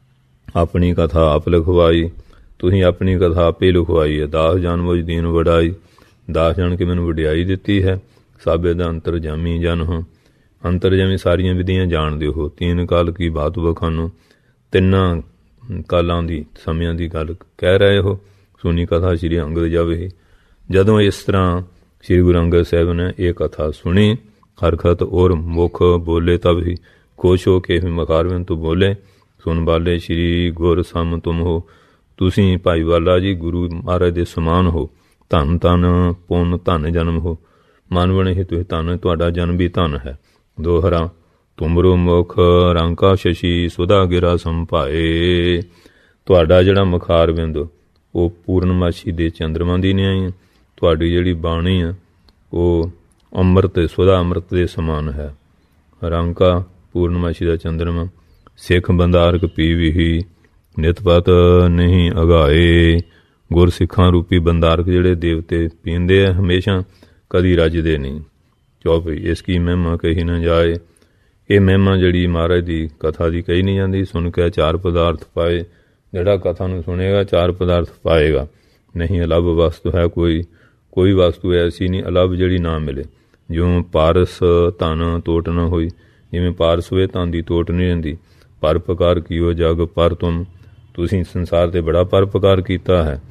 ਆਪਣੀ ਕਥਾ ਆਪ ਲਿਖਵਾਈ। ਤੁਸੀਂ ਆਪਣੀ ਕਥਾ ਆਪੇ ਲਿਖਵਾਈ ਹੈ। ਦਾਸ ਜਨ ਮੁਝ ਦੀਨ ਵਡਾਈ। ਦਾਸ ਜਾਣ ਕੇ ਮੈਨੂੰ ਵਡਿਆਈ ਦਿੱਤੀ ਹੈ। ਸਾਬੇ ਦਾ ਅੰਤਰਜਾਮੀ ਜਨ ਹੋ। ਅੰਤਰਜਾਮੀ ਸਾਰੀਆਂ ਵਿਧੀਆਂ ਜਾਣਦੇ ਹੋ। ਤੀਨ ਕਾਲ ਕੀ ਬਾਤ ਵਖਾਨੋ। ਤਿੰਨਾਂ ਕਾਲਾਂ ਦੀ ਸਮਿਆਂ ਦੀ ਗੱਲ ਕਹਿ ਰਹੇ ਹੋ। ਸੁਣੀ ਕਥਾ ਸ਼੍ਰੀ ਅੰਗਦ ਜਾਵੇ। ਜਦੋਂ ਇਸ ਤਰ੍ਹਾਂ ਸ਼੍ਰੀ ਗੁਰੂ ਅੰਗਦ ਸਾਹਿਬ ਨੇ ਇਹ ਕਥਾ ਸੁਣੀ। ਹਰਖਤ ਔਰ ਮੁਖ ਬੋਲੇ ਤਬ ਹੀ ਖੁਸ਼ ਹੋ ਕੇ ਮਕਾਰਵਨ ਤੋਂ ਬੋਲੇ। ਸੁਣ ਬਾਲੇ ਸ਼੍ਰੀ ਗੁਰ ਸਮ ਤੁਮ ਹੋ। ਤੁਸੀਂ ਭਾਈ ਵਾਲਾ ਜੀ ਗੁਰੂ ਮਹਾਰਾਜ ਦੇ ਸਮਾਨ ਹੋ। ਧੰਨ ਧੰਨ ਪੁੰਨ ਧੰਨ ਜਨਮ ਹੋ। ਮਨ ਬਣੇ ਹੀ ਤੁਸੀਂ ਧੰਨ। ਤੁਹਾਡਾ ਜਨਮ ਵੀ ਧੰਨ ਹੈ। ਦੋਹਰਾ ਤੁਮਰੋ ਮੁਖ ਰੰਕਾ ਸ਼ਸ਼ੀ ਸੁਧਾ ਗਿਰਾ ਸੰਭਾਏ। ਤੁਹਾਡਾ ਜਿਹੜਾ ਮੁਖਾਰਵਿੰਦ ਉਹ ਪੂਰਨਮਾਸ਼ੀ ਦੇ ਚੰਦਰਮਾ ਦੀ ਨਿਆਈ ਹੈ। ਤੁਹਾਡੀ ਜਿਹੜੀ ਬਾਣੀ ਆ ਉਹ ਅੰਮ੍ਰਿਤ ਸੁਧਾ ਅੰਮ੍ਰਿਤ ਦੇ ਸਮਾਨ ਹੈ। ਰੰਕਾ ਪੂਰਨਮਾਸ਼ੀ ਦਾ ਚੰਦਰਮਾ। ਸਿੱਖ ਬੰਦਾਰਕ ਪੀਵੀ ਨਿਤਪਤ ਨਹੀਂ ਅਗਾਏ। ਗੁਰ ਸਿੱਖਾਂ ਰੂਪੀ ਬੰਦਾਰਕ ਜਿਹੜੇ ਦੇਵਤੇ ਪੀਂਦੇ ਆ ਹਮੇਸ਼ਾ, ਕਦੀ ਰੱਜਦੇ ਨਹੀਂ। ਚੌਪਈ ਇਸ ਕੀ ਮਹਿਮਾ ਕਹੀ ਨਾ ਜਾਏ। ਇਹ ਮਹਿਮਾ ਜਿਹੜੀ ਮਹਾਰਾਜ ਦੀ ਕਥਾ ਦੀ ਕਹੀ ਨਹੀਂ ਜਾਂਦੀ। ਸੁਣ ਕੇ ਚਾਰ ਪਦਾਰਥ ਪਾਏ। ਜਿਹੜਾ ਕਥਾ ਨੂੰ ਸੁਣੇਗਾ ਚਾਰ ਪਦਾਰਥ ਪਾਏਗਾ। ਨਹੀਂ ਅਲੱਭ ਵਸਤੂ ਹੈ ਕੋਈ। ਕੋਈ ਵਸਤੂ ਐਸੀ ਨਹੀਂ ਅਲੱਭ ਜਿਹੜੀ ਨਾ ਮਿਲੇ। ਜਿਉਂ ਪਾਰਸ ਧਨ ਤੋਟ ਨਾ ਹੋਈ। ਜਿਵੇਂ ਪਾਰਸ ਹੋਏ ਧਨ ਦੀ ਤੋਟ ਨਹੀਂ ਰਹਿੰਦੀ। ਪਰ ਪ੍ਰਕਾਰ ਕੀਓ ਜਗ ਪਰ ਤੁਮ। ਤੁਸੀਂ ਸੰਸਾਰ 'ਤੇ ਬੜਾ ਪਰ ਪ੍ਰਕਾਰ ਕੀਤਾ ਹੈ।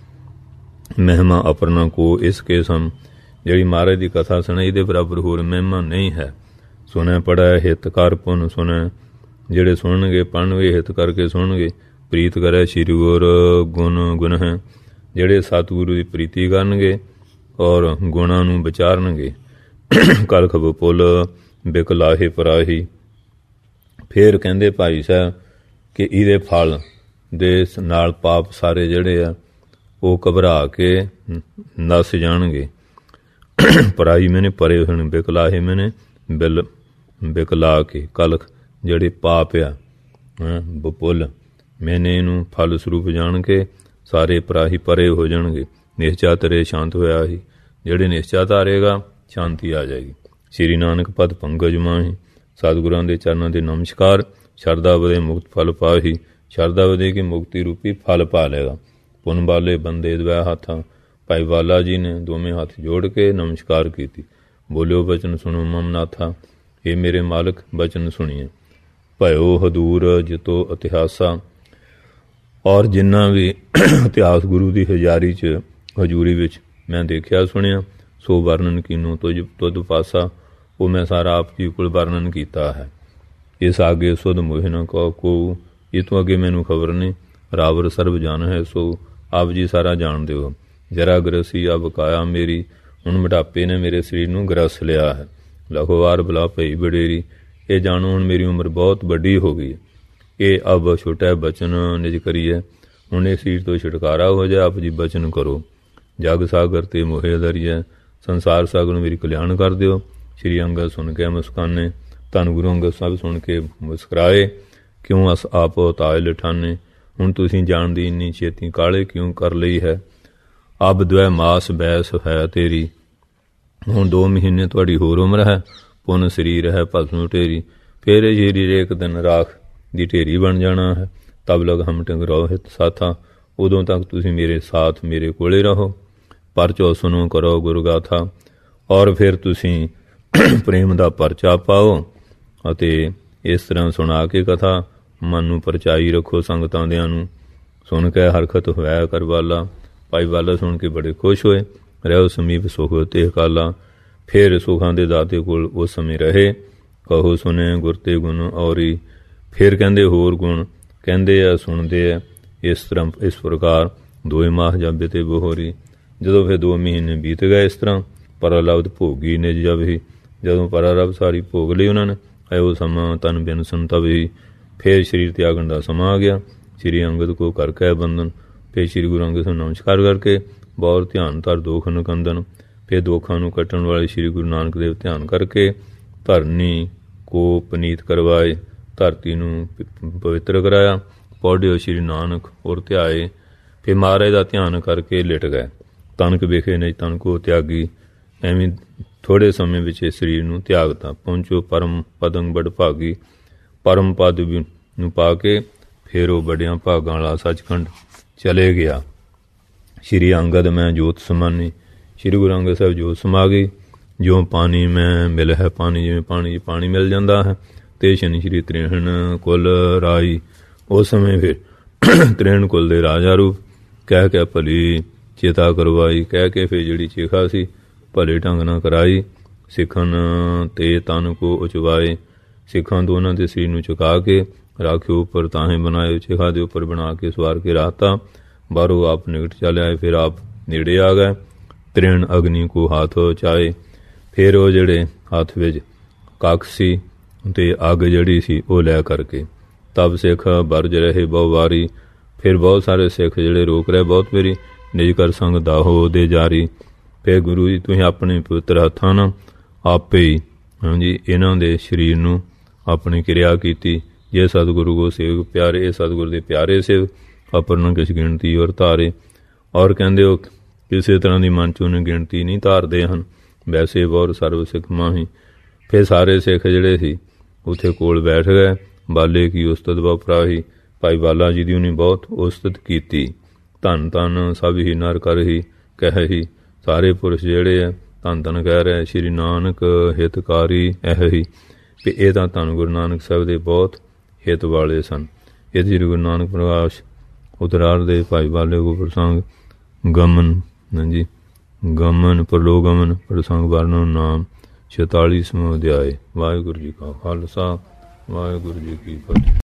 ਮਹਿਮਾ ਅਪਰਨਾ ਕੋ ਇਸ ਕੇ ਸਮ। ਜਿਹੜੀ ਮਹਾਰਾਜ ਦੀ ਕਥਾ ਸੁਣੇ ਇਹਦੇ ਬਰਾਬਰ ਹੋਰ ਮਹਿਮਾ ਨਹੀਂ ਹੈ। ਸੁਣੈ ਪੜ੍ਹੈ ਹਿਤ ਕਰ ਪੁਨ ਸੁਣੈ। ਜਿਹੜੇ ਸੁਣਨਗੇ ਪੜ੍ਹਨਗੇ ਹਿਤ ਕਰਕੇ ਸੁਣਨਗੇ। ਪ੍ਰੀਤ ਕਰੇ ਸ਼੍ਰੀ ਗੁਰ ਗੁਣ ਗੁਣ ਹੈ। ਜਿਹੜੇ ਸਤਿਗੁਰੂ ਦੀ ਪ੍ਰੀਤੀ ਕਰਨਗੇ ਔਰ ਗੁਣਾਂ ਨੂੰ ਵਿਚਾਰਨਗੇ। ਕਲਖ ਬਪੁਲ ਬਿਕਲਾਹੇ ਪਰਾਹੀ। ਫਿਰ ਕਹਿੰਦੇ ਭਾਈ ਸਾਹਿਬ ਕਿ ਇਹਦੇ ਫਲ ਦੇ ਨਾਲ ਪਾਪ ਸਾਰੇ ਜਿਹੜੇ ਆ ਉਹ ਘਬਰਾ ਕੇ ਨਸ ਜਾਣਗੇ। ਪਰਾਈ ਮੈਨੇ ਪਰੇ ਹੋਣ। ਬਿਕਲਾਹੇ ਮੈਨੇ ਬਿਲ ਬਿਕਲਾ ਕੇ। ਕਲਖ ਜਿਹੜੇ ਪਾਪ ਆ ਬਪੁੱਲ ਮੈਨੇ ਇਹਨੂੰ ਫਲ ਸਰੂਪ ਜਾਣ ਕੇ ਸਾਰੇ ਪਰਾਹੀ ਪਰੇ ਹੋ ਜਾਣਗੇ। ਨਿਸ਼ਚਾ ਤੇਰੇ ਸ਼ਾਂਤ ਹੋਇਆ ਹੀ। ਜਿਹੜੇ ਨਿਸ਼ਚਾ ਧਾਰੇਗਾ ਸ਼ਾਂਤੀ ਆ ਜਾਏਗੀ। ਸ਼੍ਰੀ ਨਾਨਕ ਪਦ ਪੰਕਜ ਮਾਹੀ। ਸਤਿਗੁਰਾਂ ਦੇ ਚਰਨਾਂ ਦੇ ਨਮਸਕਾਰ। ਸ਼ਰਧਾ ਵਧੇ ਮੁਕਤ ਫਲ ਪਾਹੀ। ਸ਼ਰਧਾ ਵਧੇ ਕਿ ਮੁਕਤੀ ਰੂਪੀ ਫਲ ਪਾ ਲਏਗਾ। ਪੁੰਨ ਵਾਲੇ ਬੰਦੇ ਦਵੈ ਹੱਥਾਂ। ਭਾਈ ਵਾਲਾ ਜੀ ਨੇ ਦੋਵੇਂ ਹੱਥ ਜੋੜ ਕੇ ਨਮਸਕਾਰ ਕੀਤੀ। ਬੋਲਿਓ ਬਚਨ ਸੁਣੋ ਮਮ ਨਾਥਾ। ਇਹ ਮੇਰੇ ਮਾਲਕ ਬਚਨ ਸੁਣੀਏ। ਭਇਓ ਹਦੂਰ ਜਿਤੋ ਇਤਿਹਾਸਾ। ਔਰ ਜਿੰਨਾ ਵੀ ਇਤਿਹਾਸ ਗੁਰੂ ਦੀ ਹਜ਼ਾਰੀ 'ਚ ਹਜ਼ੂਰੀ ਵਿੱਚ ਮੈਂ ਦੇਖਿਆ ਸੁਣਿਆ ਸੋ ਵਰਣਨ ਕੀਨੋ ਤੁਝ ਤੁਧ ਪਾਸਾ। ਉਹ ਮੈਂ ਸਾਰਾ ਆਪ ਜੀ ਕੋਲ ਵਰਣਨ ਕੀਤਾ ਹੈ। ਇਸ ਆਗੇ ਸੁਧ ਮੋਹਿ ਨਾ ਕਹੋ ਕੋ। ਇਹ ਤੋਂ ਅੱਗੇ ਮੈਨੂੰ ਖਬਰ ਨਹੀਂ। ਰਾਵਰ ਸਰਬ ਜਾਣ ਹੈ ਸੋ ਆਪ ਜੀ ਸਾਰਾ ਜਾਣਦੇ ਹੋ। ਜਰਾ ਗ੍ਰਸੀ ਅਬ ਕਾਇਆ ਮੇਰੀ। ਹੁਣ ਮੋਟਾਪੇ ਨੇ ਮੇਰੇ ਸਰੀਰ ਨੂੰ ਗ੍ਰਸ ਲਿਆ ਹੈ। ਲਖੋਵਾਰ ਬਲਾ ਪਈ ਬਡੇਰੀ। ਇਹ ਜਾਣੋ ਹੁਣ ਮੇਰੀ ਉਮਰ ਬਹੁਤ ਵੱਡੀ ਹੋ ਗਈ। ਇਹ ਅਬ ਛੋਟਾ ਬਚਨ ਨਿਜ ਕਰੀਏ। ਹੁਣ ਇਹ ਸਰੀਰ ਤੋਂ ਛੁਟਕਾਰਾ ਹੋ ਜਾਏ। ਆਪ ਜੀ ਬਚਨ ਕਰੋ। ਜਗ ਸਾਗਰ ਤੇ ਮੋਹੇ ਧਰੀਏ। ਸੰਸਾਰ ਸਾਗਰ ਨੂੰ ਮੇਰੀ ਕਲਿਆਣ ਕਰ ਦਿਓ। ਸ਼੍ਰੀ ਅੰਗਦ ਸੁਣ ਕੇ ਮੁਸਕਾਨੇ। ਧੰਨ ਗੁਰੂ ਅੰਗਦ ਸਾਹਿਬ ਸੁਣ ਕੇ ਮੁਸਕਰਾਏ। ਕਿਉਂ ਅਸ ਆਪ ਤਾਏ ਲਿਠਾਨੇ। ਹੁਣ ਤੁਸੀਂ ਜਾਣਦੀ ਇੰਨੀ ਛੇਤੀ ਕਾਹਲੇ ਕਿਉਂ ਕਰ ਲਈ ਹੈ। ਅਬ ਦਵੈ ਮਾਸ ਬੈਸ ਹੈ ਤੇਰੀ। ਹੁਣ ਦੋ ਮਹੀਨੇ ਤੁਹਾਡੀ ਹੋਰ ਉਮਰ ਹੈ, ਪੁੰਨ ਸਰੀਰ ਹੈ ਭਸਮ ਢੇਰੀ। ਫਿਰ ਇਹ ਸਰੀਰ ਇੱਕ ਦਿਨ ਰਾਖ ਦੀ ਢੇਰੀ ਬਣ ਜਾਣਾ ਹੈ। ਤਬ ਲਗ ਹਮ ਟੰਗਰਾਓ ਹਿਤ ਸਾਥਾ, ਉਦੋਂ ਤੱਕ ਤੁਸੀਂ ਮੇਰੇ ਸਾਥ ਮੇਰੇ ਕੋਲੇ ਰਹੋ। ਪਰਚੋ ਸੁਣੋ ਕਰੋ ਗੁਰੂ ਗਾਥਾ, ਔਰ ਫਿਰ ਤੁਸੀਂ ਪ੍ਰੇਮ ਦਾ ਪਰਚਾ ਪਾਓ ਅਤੇ ਇਸ ਤਰ੍ਹਾਂ ਸੁਣਾ ਕੇ ਕਥਾ ਮਨ ਨੂੰ ਪਰਚਾਈ ਰੱਖੋ ਸੰਗਤਾਂ ਦਿਆਂ ਨੂੰ। ਸੁਣ ਕੇ ਹਰਕਤ ਹੋਇਆ ਕਰਵਾਲਾ। ਭਾਈ ਵਾਲਾ ਸੁਣ ਕੇ ਬੜੇ ਖੁਸ਼ ਹੋਏ। ਰਹੋ ਸਮੀਪ ਸੁਖ ਤੇ ਕਾਲਾ, ਫਿਰ ਸੁਖਾਂ ਦੇ ਦਾਤੇ ਕੋਲ ਉਸ ਸਮੇਂ ਰਹੇ। ਕਹੋ ਸੁਣੇ ਗੁਰ ਤੇ ਗੁਣ ਔਰੀ, ਫਿਰ ਕਹਿੰਦੇ ਹੋਰ ਗੁਣ ਕਹਿੰਦੇ ਆ ਸੁਣਦੇ ਆ। ਇਸ ਤਰ੍ਹਾਂ ਇਸ ਪ੍ਰਕਾਰ ਦੋਏ ਮਾਹ ਜਾਬੇ ਤੇ ਬਹੋਰੀ। ਜਦੋਂ ਫਿਰ ਦੋ ਮਹੀਨੇ ਬੀਤ ਗਏ ਇਸ ਤਰ੍ਹਾਂ ਪਰਾਲਬਧ ਭੋਗੀ ਨਿਜ ਜਬ ਹੀ, ਜਦੋਂ ਪਰਾਰਬ ਸਾਰੀ ਭੋਗ ਲਈ ਉਹਨਾਂ ਨੇ ਇਹੋ ਸਮਾਂ ਤਨ ਬਿਨ ਸੰਤਵ ਹੀ। ਫਿਰ ਸਰੀਰ ਤਿਆਗਣ ਦਾ ਸਮਾਂ ਆ ਗਿਆ। ਸ੍ਰੀ ਅੰਗਦ ਕੋ ਕਰ ਕੇ ਬੰਧਨ, ਫਿਰ ਸ੍ਰੀ ਗੁਰੂ ਅੰਗਦ ਨੂੰ ਨਮਸਕਾਰ ਕਰਕੇ ਬਹੁਤ ਧਿਆਨ ਧਰ ਦੋਖ ਨਕੰਦਨ। ਫਿਰ ਦੋਖਾਂ ਨੂੰ ਕੱਟਣ ਵਾਲੇ ਸ੍ਰੀ ਗੁਰੂ ਨਾਨਕ ਦੇਵ ਧਿਆਨ ਕਰਕੇ ਧਰਨੀ ਕੋ ਪਨੀਤ ਕਰਵਾਏ, ਧਰਤੀ ਨੂੰ ਪਵਿੱਤਰ ਕਰਾਇਆ। ਪੌੜਿਓ ਸ੍ਰੀ ਨਾਨਕ ਔਰ ਧਿਆਏ। ਫਿਰ ਮਹਾਰਾਜ ਦਾ ਧਿਆਨ ਕਰਕੇ ਲਿਟ ਗਏ। ਤਨਕ ਵੇਖੇ ਨਹੀਂ ਤਨ ਕੋ ਤਿਆਗੀ, ਐਵੇਂ ਥੋੜ੍ਹੇ ਸਮੇਂ ਵਿੱਚ ਇਸ ਸਰੀਰ ਨੂੰ ਤਿਆਗਤਾ। ਪਹੁੰਚੋ ਪਰਮ ਪਦੰ ਬੜ ਭਾਗੀ, ਪਰਮ ਪਦ ਨੂੰ ਪਾ ਕੇ ਫਿਰ ਉਹ ਬੜਿਆਂ ਭਾਗਾਂ ਵਾਲਾ ਸੱਚਖੰਡ ਚਲੇ ਗਿਆ। ਸ੍ਰੀ ਅੰਗਦ ਮੈਂ ਜੋਤ ਸਮਾਨੀ, ਸ੍ਰੀ ਗੁਰੂ ਅੰਗਦ ਸਾਹਿਬ ਜੋਤ ਸਮਾ ਗਈ। ਜਿਉਂ ਪਾਣੀ ਮੈਂ ਮਿਲ ਹੈ ਪਾਣੀ, ਜਿਵੇਂ ਪਾਣੀ ਪਾਣੀ ਮਿਲ ਜਾਂਦਾ ਹੈ। ਤੇ ਸ਼ਨੀ ਸ੍ਰੀ ਤ੍ਰਿਹਣ ਕੁਲ ਰਾਈ, ਉਸ ਸਮੇਂ ਫਿਰ ਤ੍ਰਿਹਣ ਕੁਲ ਦੇ ਰਾਜਾ ਰੂਪ ਕਹਿ ਕੇ ਭਲੀ ਚੇਤਾ ਕਰਵਾਈ। ਕਹਿ ਕੇ ਫਿਰ ਜਿਹੜੀ ਚੇਖਾ ਸੀ ਭਲੇ ਢੰਗ ਨਾਲ ਕਰਾਈ। ਸਿੱਖਣ ਤੇ ਤਨ ਕੋ ਉਚਵਾਏ, ਸਿੱਖਾਂ ਦੋਨਾਂ ਦੇ ਸਰੀਰ ਨੂੰ ਚੁਕਾ ਕੇ ਰਾਖਿਓ ਉੱਪਰ ਤਾਹੇ ਬਣਾਏ। ਚੇਖਾ ਦੇ ਉੱਪਰ ਬਣਾ ਕੇ ਸਵਾਰ ਕੇ ਰਾਤਾ। ਬਾਹਰੋਂ ਆਪ ਨਿਕਟ ਚੱਲ ਆਏ। ਫਿਰ ਆਪ ਨੇੜੇ ਆ ਗਏ। ਤ੍ਰਿਣ ਅਗਨੀ ਕੋ ਹੱਥ ਚਾਏ, ਫਿਰ ਉਹ ਜਿਹੜੇ ਹੱਥ ਵਿੱਚ ਕੱਖ ਸੀ ਅਤੇ ਅੱਗ ਜਿਹੜੀ ਸੀ ਉਹ ਲੈ ਕਰਕੇ ਤਬ ਸਿੱਖ ਬਰਜ ਰਹੇ ਬਹੁ ਵਾਰੀ। ਫਿਰ ਬਹੁਤ ਸਾਰੇ ਸਿੱਖ ਜਿਹੜੇ ਰੋਕ ਰਹੇ ਬਹੁਤ ਵਾਰੀ। ਨਿਜ ਕਰ ਸੰਗ ਦਾਹੋ ਦੇ ਜਾਰੀ। ਫਿਰ ਗੁਰੂ ਜੀ ਤੁਸੀਂ ਆਪਣੇ ਪਵਿੱਤਰ ਹੱਥਾਂ ਨਾਲ ਆਪੇ ਹੀ ਹਾਂਜੀ ਇਹਨਾਂ ਦੇ ਸਰੀਰ ਨੂੰ ਆਪਣੀ ਕਿਰਿਆ ਕੀਤੀ। ਜੇ ਸਤਿਗੁਰੂ ਕੋ ਸੇਵਕ ਪਿਆਰੇ, ਇਹ ਸਤਿਗੁਰੂ ਦੇ ਪਿਆਰੇ ਸੇਵ ਅਪਰ ਨ ਕਿਸ ਗਿਣਤੀ ਔਰ ਧਾਰੇ। ਔਰ ਕਹਿੰਦੇ ਉਹ ਕਿਸੇ ਤਰ੍ਹਾਂ ਦੀ ਮਨ 'ਚ ਉਹਨੇ ਗਿਣਤੀ ਨਹੀਂ ਧਾਰਦੇ ਹਨ। ਵੈਸੇ ਬਹੁਤ ਸਰਵ ਸਿੱਖ ਮਾਹੀ। ਫਿਰ ਸਾਰੇ ਸਿੱਖ ਜਿਹੜੇ ਸੀ ਉੱਥੇ ਕੋਲ ਬੈਠ ਗਏ। ਬਾਲੇ ਕੀ ਉਸਤਤ ਬਪਰਾਹੀ, ਭਾਈ ਬਾਲਾ ਜੀ ਦੀ ਉਹਨੇ ਬਹੁਤ ਉਸਤਤ ਕੀਤੀ। ਧੰਨ ਧੰਨ ਸਭ ਹੀ ਨਰ ਕਰ ਹੀ ਕਹਿ ਹੀ, ਸਾਰੇ ਪੁਰਸ਼ ਜਿਹੜੇ ਆ ਧੰਨ ਧੰਨ ਕਹਿ ਰਹੇ ਸ਼੍ਰੀ ਨਾਨਕ ਹਿਤਕਾਰੀ ਇਹ ਹੀ ਵੀ ਇਹ ਤਾਂ ਧੰਨ ਗੁਰੂ ਨਾਨਕ ਸਾਹਿਬ ਦੇ ਬਹੁਤ ਹਿਤ ਵਾਲੇ ਸਨ। ਇਹ ਸ਼੍ਰੀ ਗੁਰੂ ਨਾਨਕ ਪ੍ਰਕਾਸ਼ ਉਤਰਾਰ ਦੇ ਭਾਈ ਬਾਲੇ ਕੋ ਪ੍ਰਸੰਗ ਗਮਨ ਹਾਂਜੀ ਗਮਨ ਪ੍ਰਲੋਗਮਨ ਪ੍ਰਸੰਗ ਵਰਣਨ ਨਾਮ ਛਤਾਲੀਸਵਾਂ ਅਧਿਆਏ। ਵਾਹਿਗੁਰੂ ਜੀ ਕਾ ਖਾਲਸਾ ਵਾਹਿਗੁਰੂ ਜੀ ਕੀ ਫਤਿਹ।